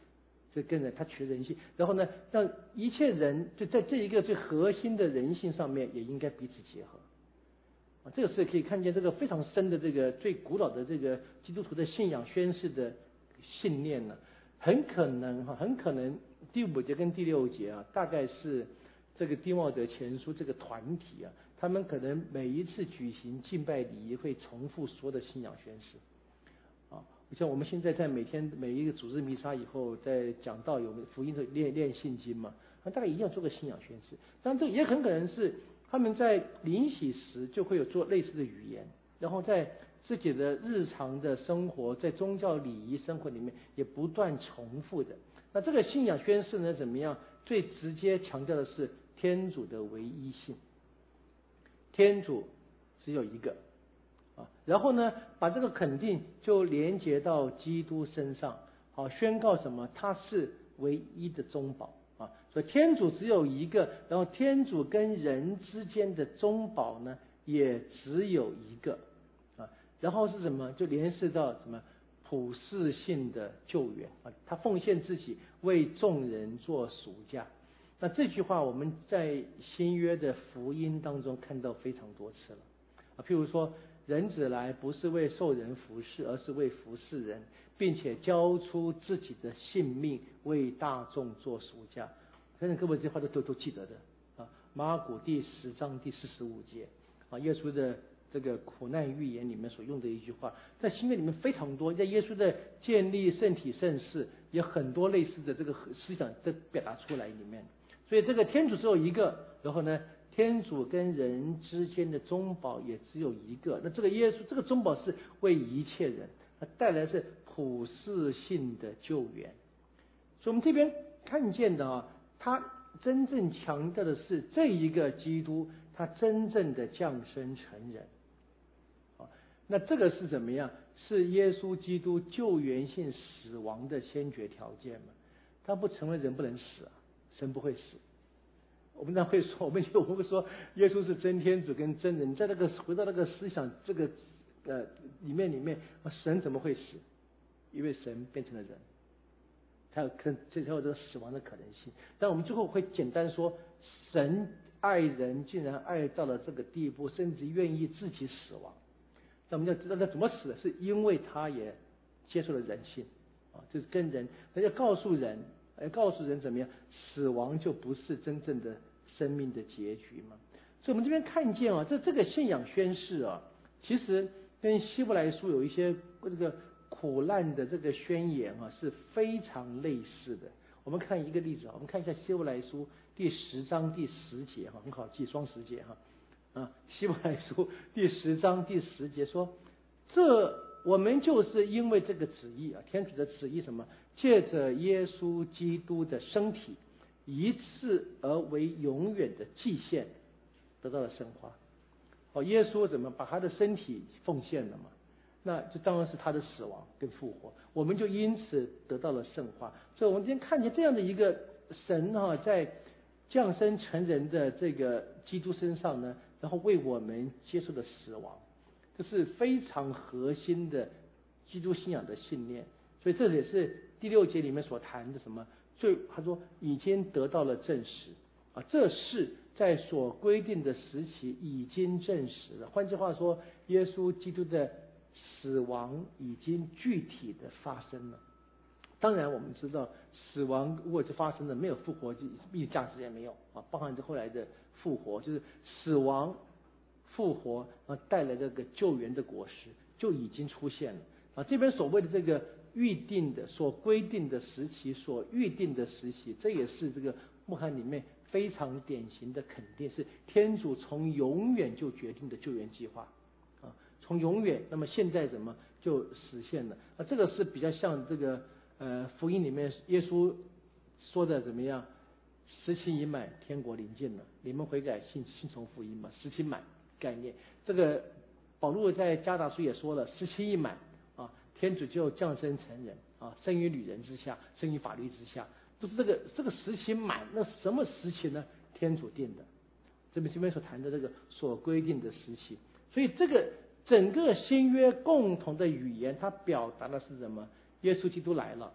这跟人他取人性，然后呢，让一切人就在这一个最核心的人性上面也应该彼此结合。这个是可以看见这个非常深的这个最古老的这个基督徒的信仰宣誓的信念呢，很可能第5节跟第6节啊，大概是这个丁茂德前书这个团体啊，他们可能每一次举行敬拜礼仪会重复说的信仰宣誓啊，像我们现在在每一个主日弥撒以后，在讲道有福音的练信经嘛，大概一定要做个信仰宣誓。当然这也很可能是他们在灵洗时就会有做类似的语言，然后在自己的日常的生活，在宗教礼仪生活里面也不断重复的。那这个信仰宣誓呢，怎么样？最直接强调的是天主的唯一性，天主只有一个啊。然后呢，把这个肯定就连接到基督身上，好，宣告什么？他是唯一的中保啊。所以天主只有一个，然后天主跟人之间的中保呢，也只有一个啊。然后是什么？就联系到什么？普世性的救援啊，他奉献自己为众人做赎价。那这句话我们在新约的福音当中看到非常多次了啊，譬如说人子来不是为受人服侍，而是为服侍人，并且交出自己的性命为大众做赎价。相信各位这话都记得的啊。马可第10章第45节啊，耶稣的这个苦难预言里面所用的一句话，在新约里面非常多，在耶稣的建立圣体圣事有很多类似的这个思想都表达出来里面。所以这个天主只有一个，然后呢，天主跟人之间的中保也只有一个。那这个耶稣这个中保是为一切人，它带来是普世性的救援。所以我们这边看见的啊，他真正强调的是这一个基督，他真正的降生成人。那这个是怎么样？是耶稣基督救援性死亡的先决条件嘛？他不成为人不能死啊，神不会死。我们会说，我们会说耶稣是真天主跟真人，在那个回到那个思想这个里面，神怎么会死？因为神变成了人，才有这才有这个死亡的可能性。但我们最后会简单说，神爱人竟然爱到了这个地步，甚至愿意自己死亡。那我们要知道他怎么死的，是因为他也接受了人性啊，就是跟人，他要告诉人怎么样，死亡就不是真正的生命的结局嘛。所以我们这边看见啊，这个信仰宣誓啊，其实跟希伯来书有一些这个苦难的这个宣言啊是非常类似的。我们看一个例子啊，我们看一下希伯来书第10章第10节哈，很好记，双10节哈。希伯来书第10章第10节说，这我们就是因为这个旨意啊，天主的旨意什么？借着耶稣基督的身体一次而为永远的祭献，得到了升华。耶稣怎么把他的身体奉献了嘛？那就当然是他的死亡跟复活，我们就因此得到了圣化。所以我们今天看见这样的一个神在降生成人的这个基督身上呢，然后为我们接受的死亡，这是非常核心的基督信仰的信念。所以这也是第6节里面所谈的什么？他说已经得到了证实啊，这是在所规定的时期已经证实了。换句话说，耶稣基督的死亡已经具体的发生了。当然我们知道，死亡如果就发生了，没有复活，就一点价值也没有啊。包含着后来的复活，就是死亡复活带来这个救援的果实就已经出现了啊。这边所谓的这个预定的、所规定的时期、所预定的时期，这也是这个默涵里面非常典型的肯定，是天主从永远就决定的救援计划啊，从永远，那么现在怎么就实现了？这个是比较像这个福音里面耶稣说的怎么样？时期已满，天国临近了，你们悔改信从福音嘛？时期满概念，这个保禄在加达书也说了，时期一满啊，天主就降生成人啊，生于女人之下，生于法律之下，都是这个时期满。那什么时期呢？天主定的，这边所谈的这个所规定的时期。所以这个整个新约共同的语言，它表达的是什么？耶稣基督来了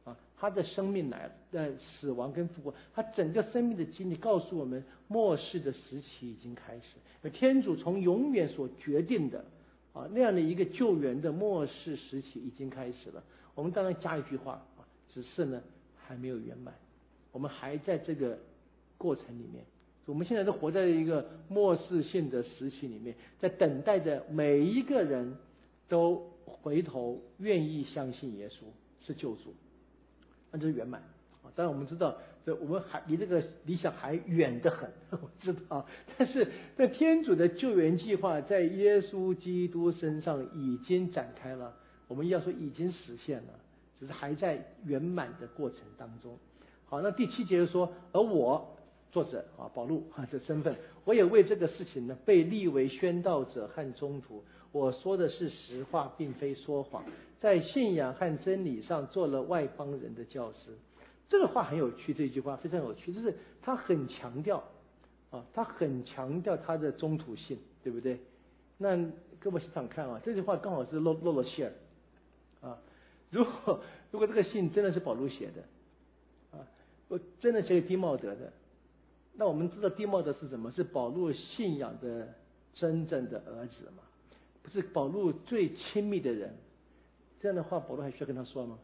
啊，他的生命来了，死亡跟复活，他整个生命的经历告诉我们，末世的时期已经开始。天主从永远所决定的啊那样的一个救援的末世时期已经开始了。我们当然加一句话啊，只是呢还没有圆满，我们还在这个过程里面。我们现在都活在一个末世性的时期里面，在等待着每一个人都回头愿意相信耶稣是救主，那就是圆满啊。当然我们知道，我们还离这个理想还远得很，我知道。但是在天主的救援计划在耶稣基督身上已经展开了，我们要说已经实现了，只是还在圆满的过程当中。好，那第7节就说，而我作者啊，保禄啊这身份，我也为这个事情呢被立为宣道者和宗徒。我说的是实话，并非说谎，在信仰和真理上做了外邦人的教师。这个话很有趣，这句话非常有趣，就是他很强调啊，他很强调他的中途性，对不对？那各位想想看啊，这句话刚好是露了馅啊。如果这个信真的是保禄写的啊，我真的写给弟茂德的。那我们知道弟茂德是什么？是保禄信仰的真正的儿子嘛？不是保禄最亲密的人。这样的话，保禄还需要跟他说吗？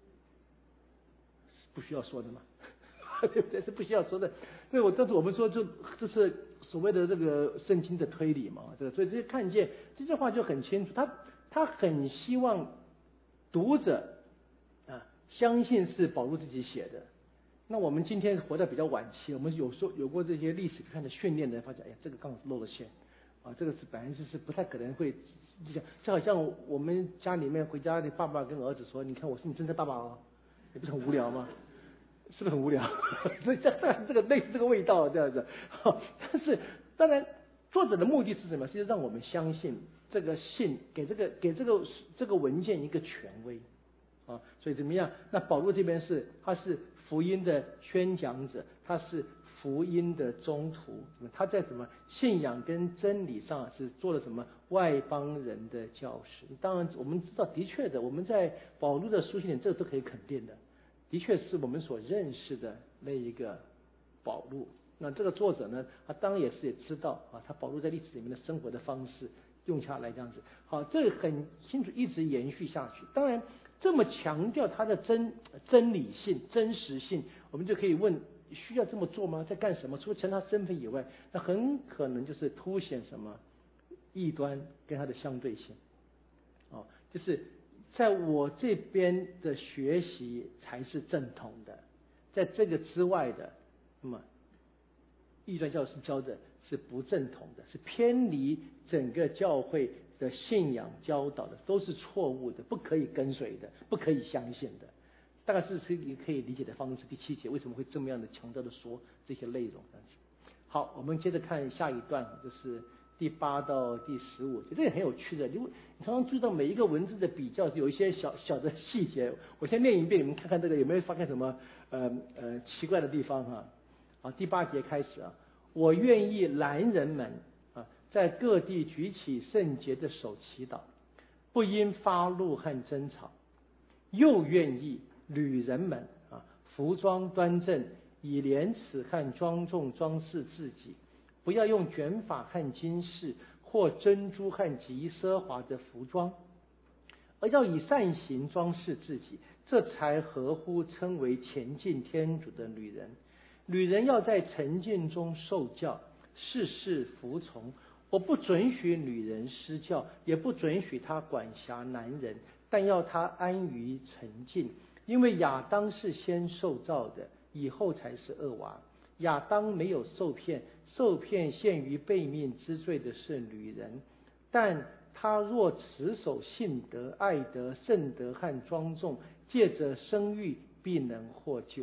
不需要说的嘛，对不对？是不需要说的。但是我们说这是所谓的这个圣经的推理嘛，这个所以这看见这句话就很清楚，他很希望读者啊相信是保禄自己写的。那我们今天活在比较晚期，我们有过这些历史看的训练的人，发现哎呀，这个刚好漏了线啊，这个是本来就是不太可能会就好像我们家里面回家的爸爸跟儿子说，你看我是你真的爸爸哦，也不是很无聊吗？是不是很无聊？所以这个类似这个味道这样子。但是当然，作者的目的是什么？是让我们相信这个信给这个文件一个权威啊。所以怎么样？那保禄这边他是福音的宣讲者，他是福音的宗徒，他在什么信仰跟真理上是做了什么外邦人的教师。当然我们知道，的确的，我们在保禄的书信里这个都可以肯定的。的确是我们所认识的那一个保禄。那这个作者呢，他当然也知道啊，他保禄在历史里面的生活的方式用下来这样子。好，这个很清楚，一直延续下去。当然，这么强调他的真理性、真实性，我们就可以问：需要这么做吗？在干什么？除了承他身份以外，那很可能就是凸显什么异端跟他的相对性。哦，就是在我这边的学习才是正统的，在这个之外的，那么异端教师教的是不正统的，是偏离整个教会的信仰教导的，都是错误的，不可以跟随的，不可以相信的。大概是你可以理解的方式。第7节为什么会这么样的强调的说这些内容？好，我们接着看下一段，就是第8到第15节，这也很有趣的。你常常注意到每一个文字的比较，有一些小的细节。我先念一遍，你们看看这个有没有发现什么奇怪的地方哈？好，第8节开始啊，我愿意男人们啊，在各地举起圣洁的手祈祷，不因发怒和争吵，又愿意女人们啊，服装端正，以廉耻和庄重装饰自己，不要用卷发和金饰或珍珠和极奢华的服装，而要以善行装饰自己，这才合乎称为前进天主的女人。女人要在沉静中受教，事事服从。我不准许女人施教，也不准许她管辖男人，但要她安于沉静。因为亚当是先受造的，以后才是恶娃。亚当没有受骗，受骗陷于悖逆之罪的是女人。但他若持守信德、爱德、圣德和庄重，借着生育必能获救。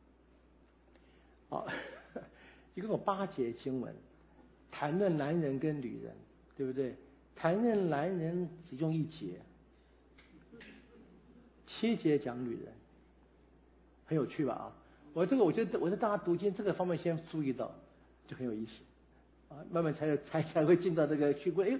好，一共有8节经文，谈论男人跟女人，对不对？谈论男人只用1节，7节讲女人，很有趣吧？啊，我觉得我是大家读经这个方面先注意到，就很有意思啊，慢慢才会进到这个去问。哎，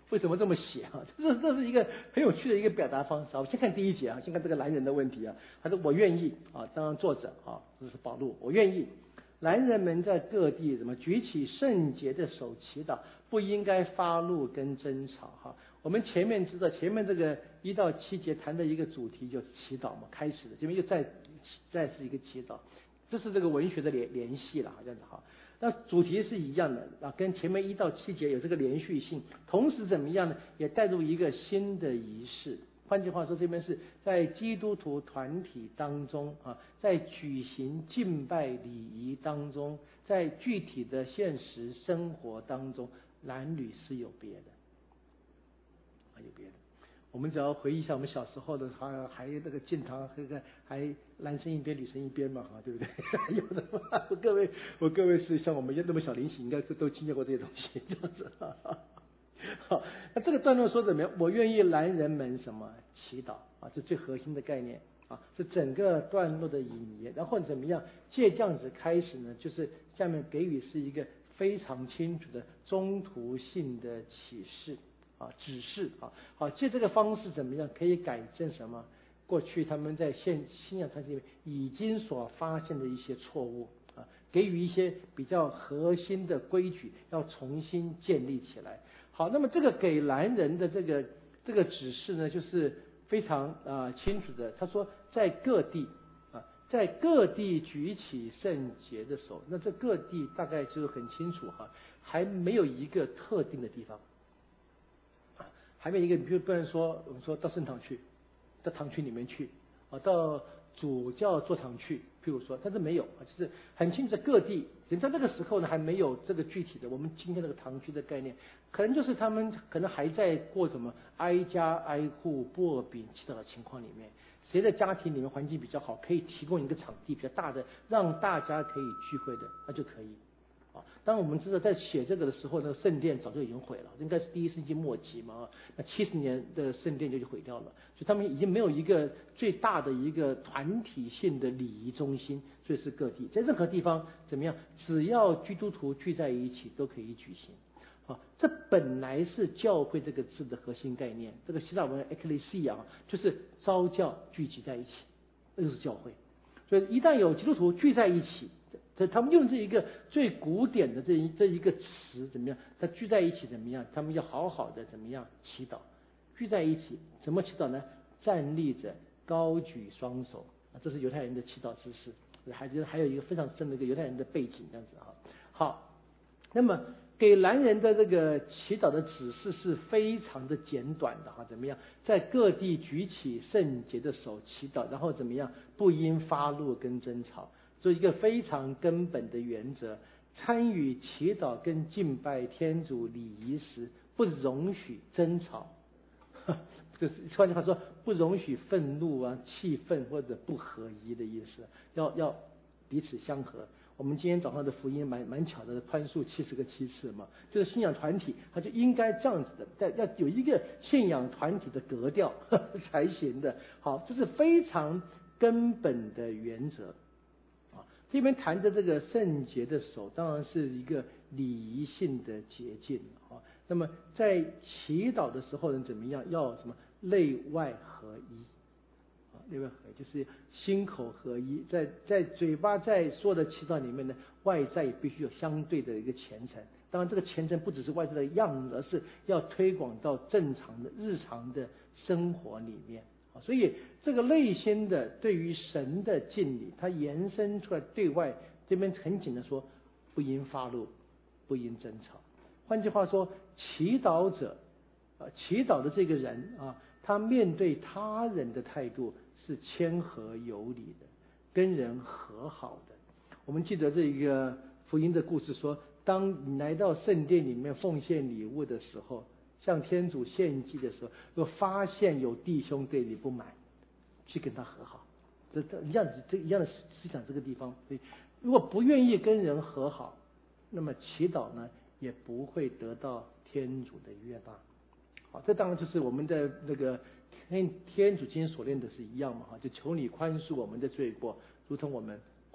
为什么这么写啊？这是一个很有趣的一个表达方式。我先看第一节啊，先看这个男人的问题啊。他说我愿意啊，当然作者啊，这是保禄，我愿意。男人们在各地怎么举起圣洁的手祈祷，不应该发怒跟争吵哈。我们前面知道，前面这个1到7节谈的一个主题就是祈祷嘛，开始的，这边又再是一个祈祷，这是这个文学的联系了，这样子哈。那主题是一样的啊，跟前面1到7节有这个连续性，同时怎么样呢？也带入一个新的仪式。换句话说，这边是在基督徒团体当中啊，在举行敬拜礼仪当中，在具体的现实生活当中，男女是有别的，有别的。我们只要回忆一下我们小时候的，还那个进堂，还男生一边女生一边嘛，哈，对不对？有的嘛，我各位是像我们那么小灵性，应该都经历过这些东西，这样子。好，那这个段落说怎么样？我愿意男人们什么祈祷啊？这最核心的概念啊，是整个段落的引言。然后怎么样？借这样子开始呢？就是下面给予是一个非常清楚的中途性的启示啊，指示啊。好，借这个方式怎么样可以改正什么？过去他们在信仰团体里面已经所发现的一些错误啊，给予一些比较核心的规矩，要重新建立起来。好，那么这个给男人的这个指示呢，就是非常清楚的。他说，在各地在各地举起圣洁的手，那这各地大概就是很清楚哈，还没有一个特定的地方，还没有一个，比如不能说我们说到圣堂去，到堂区里面去啊，到主教座堂去，譬如说，但是没有啊，就是很清楚的各地。人在那个时候呢，还没有这个具体的我们今天这个堂区的概念，可能就是他们可能还在过什么挨家挨户擘饼祈祷的情况里面。谁的家庭里面环境比较好，可以提供一个场地比较大的，让大家可以聚会的，那就可以。当然我们知道，在写这个的时候，那个圣殿早就已经毁了，应该是第1世纪末期嘛。那70年的圣殿就毁掉了，所以他们已经没有一个最大的一个团体性的礼仪中心，所以是各地，在任何地方怎么样，只要基督徒聚在一起都可以举行。这本来是教会这个字的核心概念，这个希腊文 ekklesia 就是召教聚集在一起，这就是教会。所以一旦有基督徒聚在一起，他们用这一个最古典的这一个词怎么样？他聚在一起怎么样？他们要好好的怎么样祈祷？聚在一起怎么祈祷呢？站立着，高举双手这是犹太人的祈祷姿势。还有一个非常深的一个犹太人的背景这样子啊。好，那么给男人的这个祈祷的指示是非常的简短的怎么样？在各地举起圣洁的手祈祷，然后怎么样？不因发怒跟争吵。做一个非常根本的原则，参与祈祷跟敬拜天主礼仪时，不容许争吵。就是换句话说，不容许愤怒气愤或者不合一的意思，要彼此相合。我们今天早上的福音蛮巧的，宽恕70个7次嘛，就是信仰团体，它就应该这样子的，要有一个信仰团体的格调才行的。好，这是非常根本的原则。这边谈的这个圣洁的手，当然是一个礼仪性的捷径那么在祈祷的时候呢，怎么样？要什么？内外合一内外合一就是心口合一，在嘴巴在所有的祈祷里面呢，外在也必须有相对的一个虔诚。当然，这个虔诚不只是外在的样子，而是要推广到正常的日常的生活里面。所以这个内心的对于神的敬礼，它延伸出来对外，这边很紧的说，不因发怒，不因争吵。换句话说，祈祷者祈祷的这个人他面对他人的态度是谦和有礼的，跟人和好的。我们记得这一个福音的故事说，当你来到圣殿里面奉献礼物的时候，向天主献祭的时候，若发现有弟兄对你不满，去跟他和好。这一样的思想这个地方。所以如果不愿意跟人和好，那么祈祷呢也不会得到天主的悦纳。好，这当然就是我们的那个天主经所念的是一样嘛就求你宽恕我们的罪过，如同我们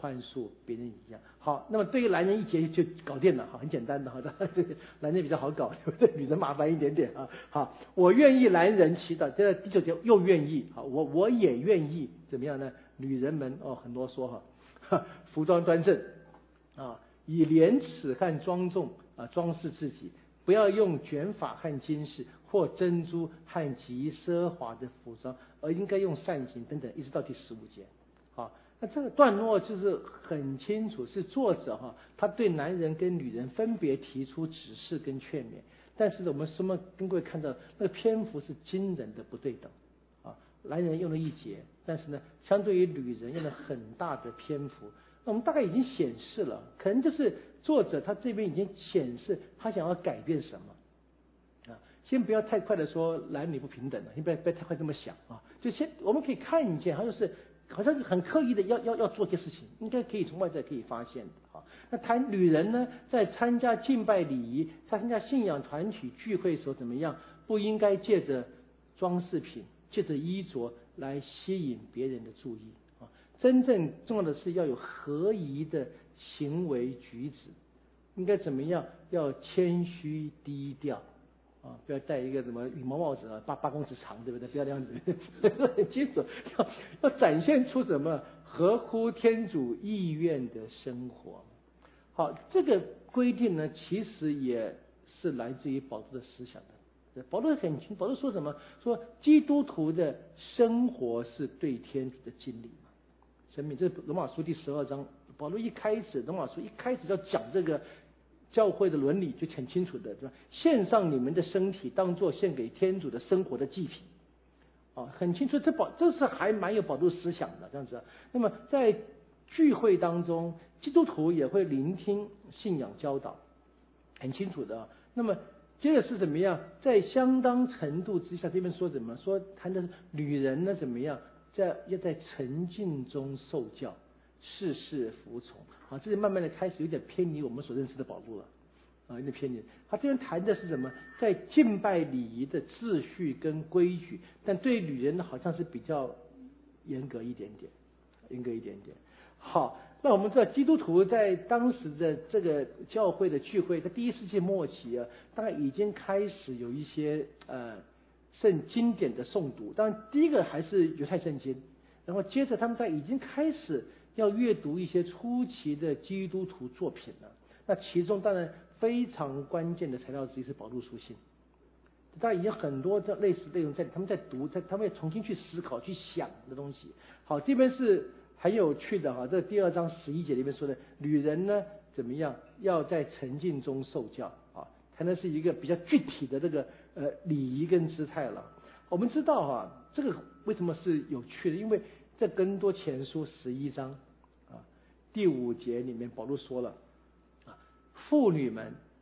宽恕别人一样。好，那么对于男人一节就搞定了，很简单的哈，这个男人比较好搞，对不对？女人麻烦一点点啊。好，我愿意男人祈祷，这第9节又愿意，好，我也愿意怎么样呢？女人们很啰嗦哈，服装端正啊，以廉耻和庄重装饰自己，不要用卷发和金饰或珍珠和极奢华的服装，而应该用善行等等，一直到第15节。好，那这个段落就是很清楚，是作者他对男人跟女人分别提出指示跟劝勉。但是我们跟各位看到那个篇幅是惊人的不对等啊，男人用了1节，但是呢，相对于女人用了很大的篇幅。那我们大概已经显示了，可能就是作者他这边已经显示他想要改变什么啊。先不要太快的说男女不平等了，先不要太快这么想啊。就先我们可以看见，他就是好像很刻意的要做些事情，应该可以从外在可以发现的啊。那谈女人呢，在参加敬拜礼仪、在参加信仰团体聚会的时候怎么样？不应该借着装饰品、借着衣着来吸引别人的注意啊。真正重要的是要有合宜的行为举止，应该怎么样？要谦虚低调啊，不要戴一个什么羽毛帽子8公尺长，对不对？不要这样子，很清楚，要展现出什么合乎天主意愿的生活。好，这个规定呢，其实也是来自于保罗的思想的。保罗很清，保罗说什么？说基督徒的生活是对天主的敬礼嘛。生命，这是罗马书第12章，保罗罗马书一开始要讲这个教会的伦理，就很清楚的，对吧？献上你们的身体，当作献给天主的生活的祭品，很清楚，这是还蛮有保罗思想的这样子。那么在聚会当中，基督徒也会聆听信仰教导，很清楚的。那么接着是怎么样？在相当程度之下，这边说怎么说？谈的是女人呢怎么样？要在沉静中受教，事事服从。好，这里慢慢的开始有点偏离我们所认识的保罗了，有点偏离。他这边谈的是什么？在敬拜礼仪的秩序跟规矩，但对女人呢好像是比较严格一点点。好，那我们知道基督徒在当时的这个教会的聚会，在第1世纪末期大概已经开始有一些圣经典的诵读。当然第一个还是犹太圣经，然后接着他们已经开始要阅读一些初期的基督徒作品了。那其中当然非常关键的材料之一是保禄书信，当然已经很多这类似内容他们在读，他们要重新去思考去想的东西。好，这边是很有趣的这第2章11节里面说的，女人呢怎么样要在沉静中受教谈的是一个比较具体的这个礼仪跟姿态了。我们知道这个为什么是有趣的？因为在哥林多前书11章第5节里面，保罗说了妇女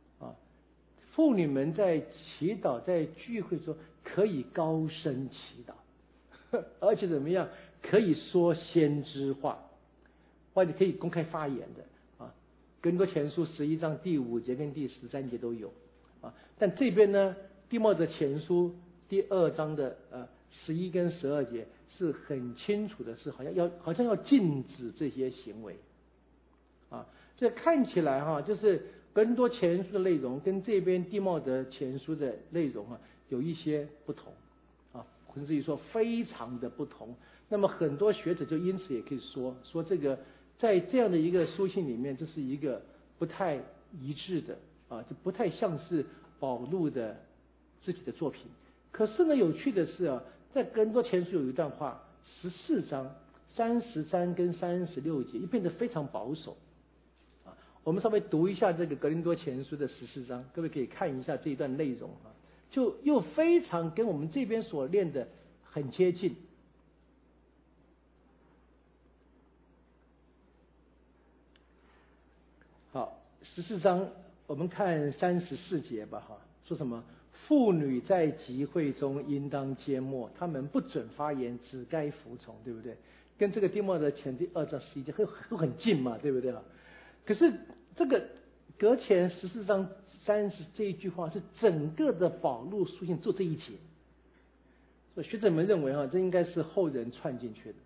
们在祈祷在聚会中可以高声祈祷，而且怎么样可以说先知话，或者可以公开发言的哥林多前书11章第5节跟第13节都有但这边呢，弟莫德前书第2章的11跟12节是很清楚的，是好像要禁止这些行为这看起来就是哥林多前书的内容跟这边弟莫德前书的内容有一些不同甚至于说非常的不同。那么很多学者就因此也可以说这个在这样的一个书信里面，这是一个不太一致的这不太像是保禄的自己的作品。可是呢，有趣的是在哥林多前书有一段话，14章33跟36节，变得非常保守我们稍微读一下这个哥林多前书的14章，各位可以看一下这一段内容就又非常跟我们这边所练的很接近。好，14章我们看34节吧说什么？妇女在集会中应当缄默，她们不准发言，只该服从，对不对？跟这个弟莫的前第2章11节都很近嘛，对不对可是这个隔前14章30这一句话是整个的保禄书信做这一节，所以学者们认为这应该是后人串进去的。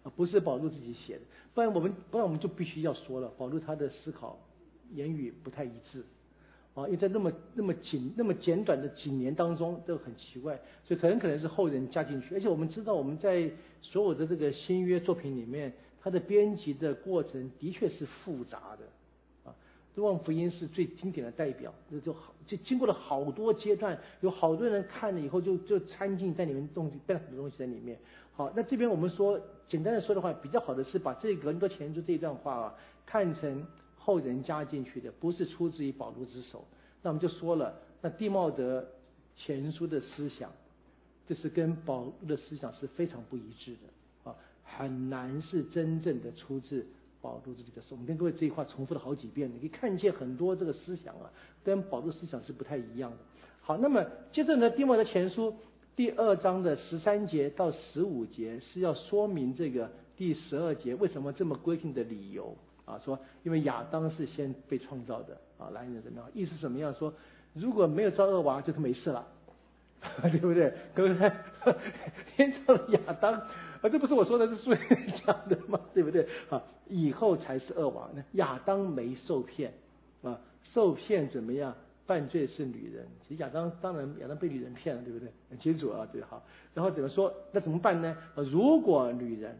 不是保罗自己写的，不然我们就必须要说了，保罗他的思考言语不太一致。因为在那么简短的几年当中，这个很奇怪，所以可能是后人加进去。而且我们知道，我们在所有的这个新约作品里面，它的编辑的过程的确是复杂的。若望福音是最经典的代表，就经过了好多阶段，有好多人看了以后就掺进在里面变很多东西在里面。好，那这边我们说简单的说的话，比较好的是把这个哥林多前书这一段话看成后人加进去的，不是出自于保罗之手。那我们就说了，那弟茂德前书的思想，这是跟保罗的思想是非常不一致的很难是真正的出自保罗自己的手。我们跟各位这一话重复了好几遍，你可以看见很多这个思想跟保罗思想是不太一样的。好，那么接着呢，弟茂德前书第2章的13节到15节是要说明这个第12节为什么这么规定的理由。说因为亚当是先被创造的男人怎么样？意思是什么样？说如果没有造恶娃，就是没事了，对不对？各位，先造了亚当，这不是我说的，是书里讲的嘛，对不对？以后才是恶娃呢。亚当没受骗受骗怎么样？犯罪是女人。其实亚当被女人骗了，对不对？很清楚对好。然后怎么说？那怎么办呢？如果女人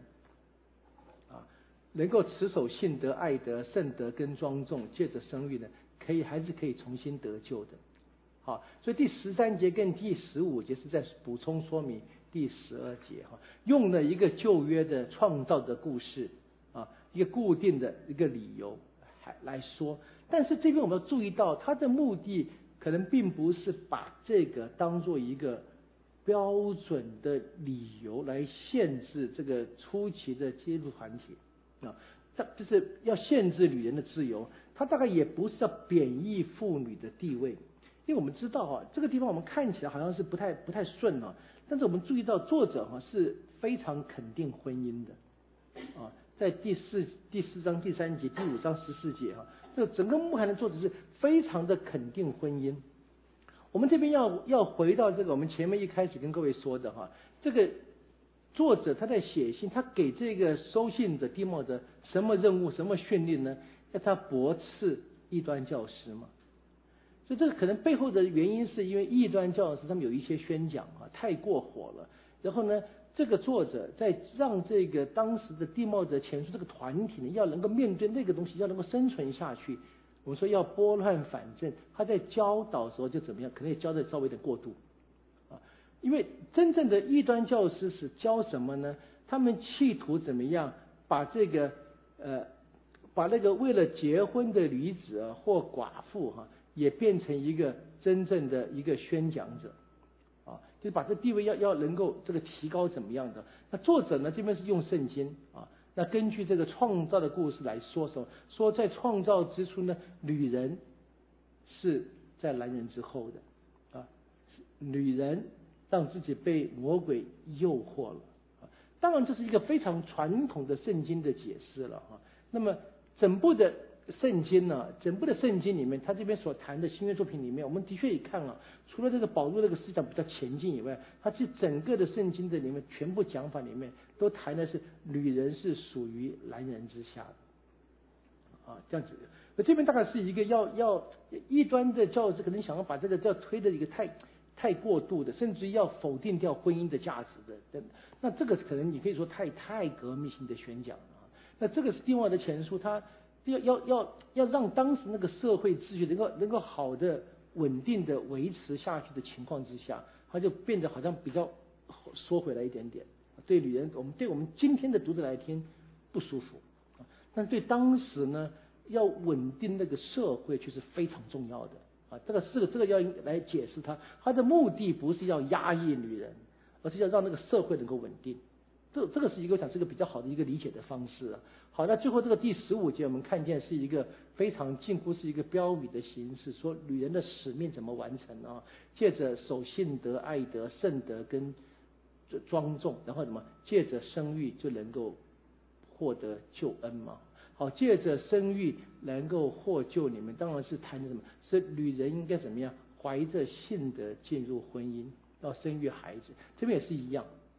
能够持守信德、爱德、圣德跟庄重，借着生育呢，还是可以重新得救的。好，所以第13节跟第15节是在补充说明第12节用了一个旧约的创造的故事一个固定的一个理由来说。但是这边我们要注意到，他的目的可能并不是把这个当做一个标准的理由来限制这个初期的基督团体就是要限制女人的自由。他大概也不是要贬义妇女的地位，因为我们知道这个地方我们看起来好像是不太顺但是我们注意到作者是非常肯定婚姻的在第四章第3节、第5章14节这个整个牧函的作者是非常的肯定婚姻。我们这边要回到这个我们前面一开始跟各位说的这个作者他在写信，他给这个收信者弟茂德什么任务、什么训练呢？要他驳斥异端教师嘛。所以这个可能背后的原因是因为异端教师他们有一些宣讲太过火了，然后呢，这个作者在让这个当时的弟茂德前书这个团体呢，要能够面对那个东西，要能够生存下去。我们说要拨乱反正，他在教导的时候就怎么样，可能也教的稍微有点过度因为真正的异端教师是教什么呢？他们企图怎么样把这个把那个为了结婚的女子或寡妇也变成一个真正的一个宣讲者就是把这地位要能够这个提高怎么样的。那作者呢这边是用圣经那根据这个创造的故事来说什么？说在创造之初呢，女人是在男人之后的女人让自己被魔鬼诱惑了当然这是一个非常传统的圣经的解释了那么整部的圣经里面，他这边所谈的新约作品里面，我们的确也看除了这个保罗这个思想比较前进以外，他这整个的圣经的里面全部讲法里面都谈的是女人是属于男人之下的这样子的。那这边大概是一个要异端的教师可能想要把这个要推的一个太过度的，甚至要否定掉婚姻的价值的，那这个可能你可以说太革命性的宣讲那这个是另外的前书，他要让当时那个社会秩序能够好的稳定的维持下去的情况之下，他就变得好像比较缩回来一点点。对女人，对我们今天的读者来听不舒服但对当时呢，要稳定那个社会却是非常重要的这个要来解释他的目的不是要压抑女人，而是要让那个社会能够稳定。这个是一个是个比较好的一个理解的方式好，那最后这个第15节我们看见是一个非常近乎是一个标语的形式，说女人的使命怎么完成借着守信德、爱德、圣德跟庄重，然后什么借着生育就能够获得救恩嘛。好，借着生育能够获救，你们当然是谈什么？是女人应该怎么样怀着信德进入婚姻，要生育孩子。这边也是一样，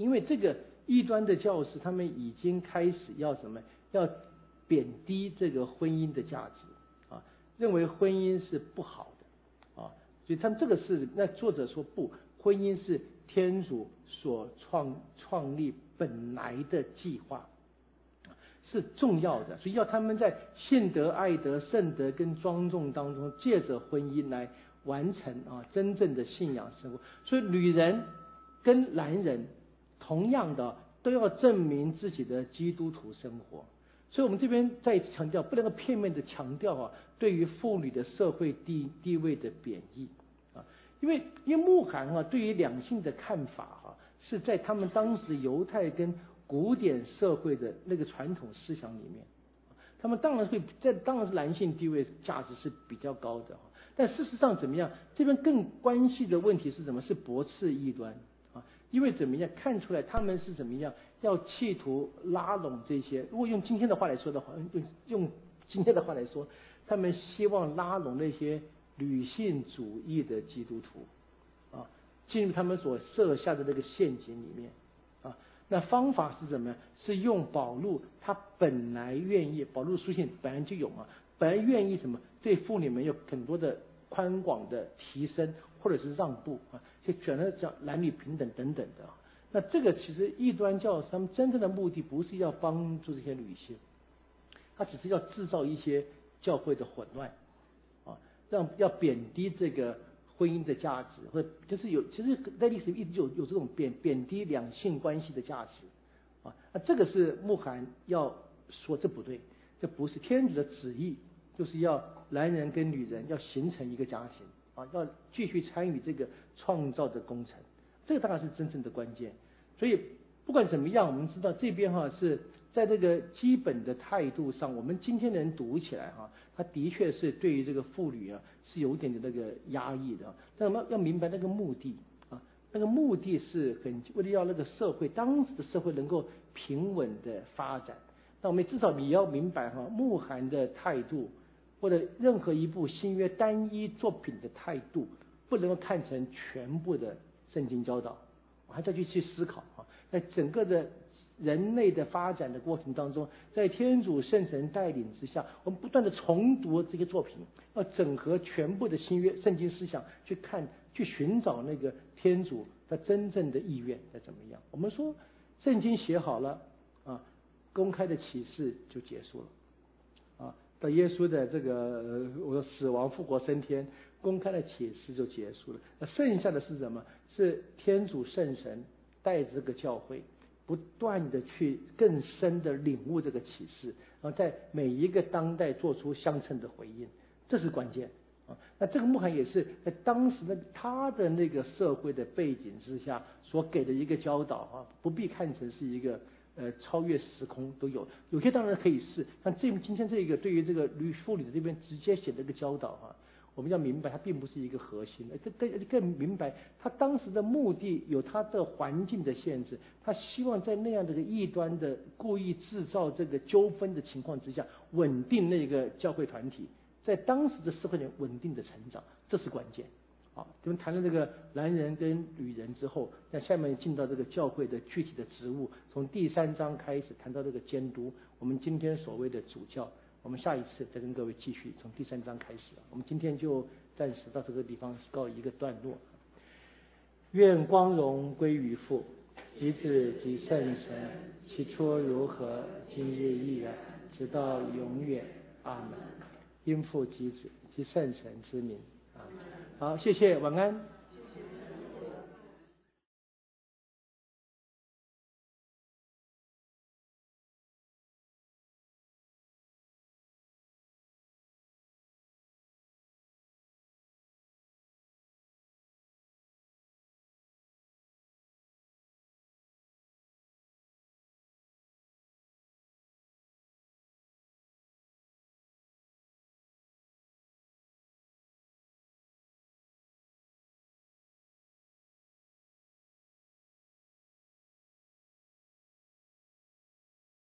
因为这个异端的教师他们已经开始要什么？要贬低这个婚姻的价值啊，认为婚姻是不好的啊，所以他们这个是那作者说不，婚姻是天主所创立本来的计划，是重要的，所以要他们在信德、爱德、圣德跟庄重当中，借着婚姻来完成真正的信仰生活。所以女人跟男人同样的都要证明自己的基督徒生活。所以我们这边再一次强调，不能够片面的强调对于妇女的社会地位的贬义啊，因为穆罕对于两性的看法是在他们当时犹太跟古典社会的那个传统思想里面，他们当然是男性地位价值是比较高的，但事实上怎么样？这边更关系的问题是什么？是驳斥异端啊，因为怎么样看出来他们是怎么样要企图拉拢这些，如果用今天的话来说的话，用今天的话来说，他们希望拉拢那些女性主义的基督徒啊，进入他们所设下的那个陷阱里面啊。那方法是什么？是用保禄他本来愿意，保禄书信本来就有本来愿意什么对妇女们有很多的宽广的提升或者是让步就选择讲男女平等等等的那这个其实异端教师他们真正的目的不是要帮助这些女性，他只是要制造一些教会的混乱要贬低这个婚姻的价值，或者就是其实在历史一直有这种贬低两性关系的价值那这个是穆罕要说这不对，这不是天主的旨意，就是要男人跟女人要形成一个家庭要继续参与这个创造的工程，这个当然是真正的关键。所以不管怎么样，我们知道这边是在这个基本的态度上，我们今天能读起来它的确是对于这个妇女是有点的那个压抑的，但我们要明白那个目的那个目的是为了要那个社会当时的社会能够平稳的发展。那我们至少你要明白穆罕的态度，或者任何一部新约单一作品的态度，不能够看成全部的圣经教导，还是要去思考在整个的人类的发展的过程当中，在天主圣神带领之下，我们不断的重读这些作品，要整合全部的新约圣经思想，去寻找那个天主他真正的意愿在怎么样。我们说圣经写好了公开的启示就结束了到耶稣的这个我说死亡复活升天，公开的启示就结束了。那剩下的是什么？是天主圣神带着这个教会不断的去更深的领悟这个启示，然后在每一个当代做出相称的回应，这是关键那这个穆罕也是在当时的他的那个社会的背景之下所给的一个教导不必看成是一个超越时空都有些当然可以是，但今天这个对于这个妇女的这边直接写的一个教导我们要明白它并不是一个核心，更明白他当时的目的有他的环境的限制，他希望在那样的异端的故意制造这个纠纷的情况之下，稳定那个教会团体在当时的社会里稳定的成长，这是关键我们谈了这个男人跟女人之后，那下面进到这个教会的具体的职务，从第3章开始谈到这个监督，我们今天所谓的主教，我们下一次再跟各位继续从第3章开始我们今天就暂时到这个地方告一个段落。愿光荣归于父及子及圣神，起初如何，今日亦然，直到永远，阿们。因父及子及圣神之名好，谢谢，晚安。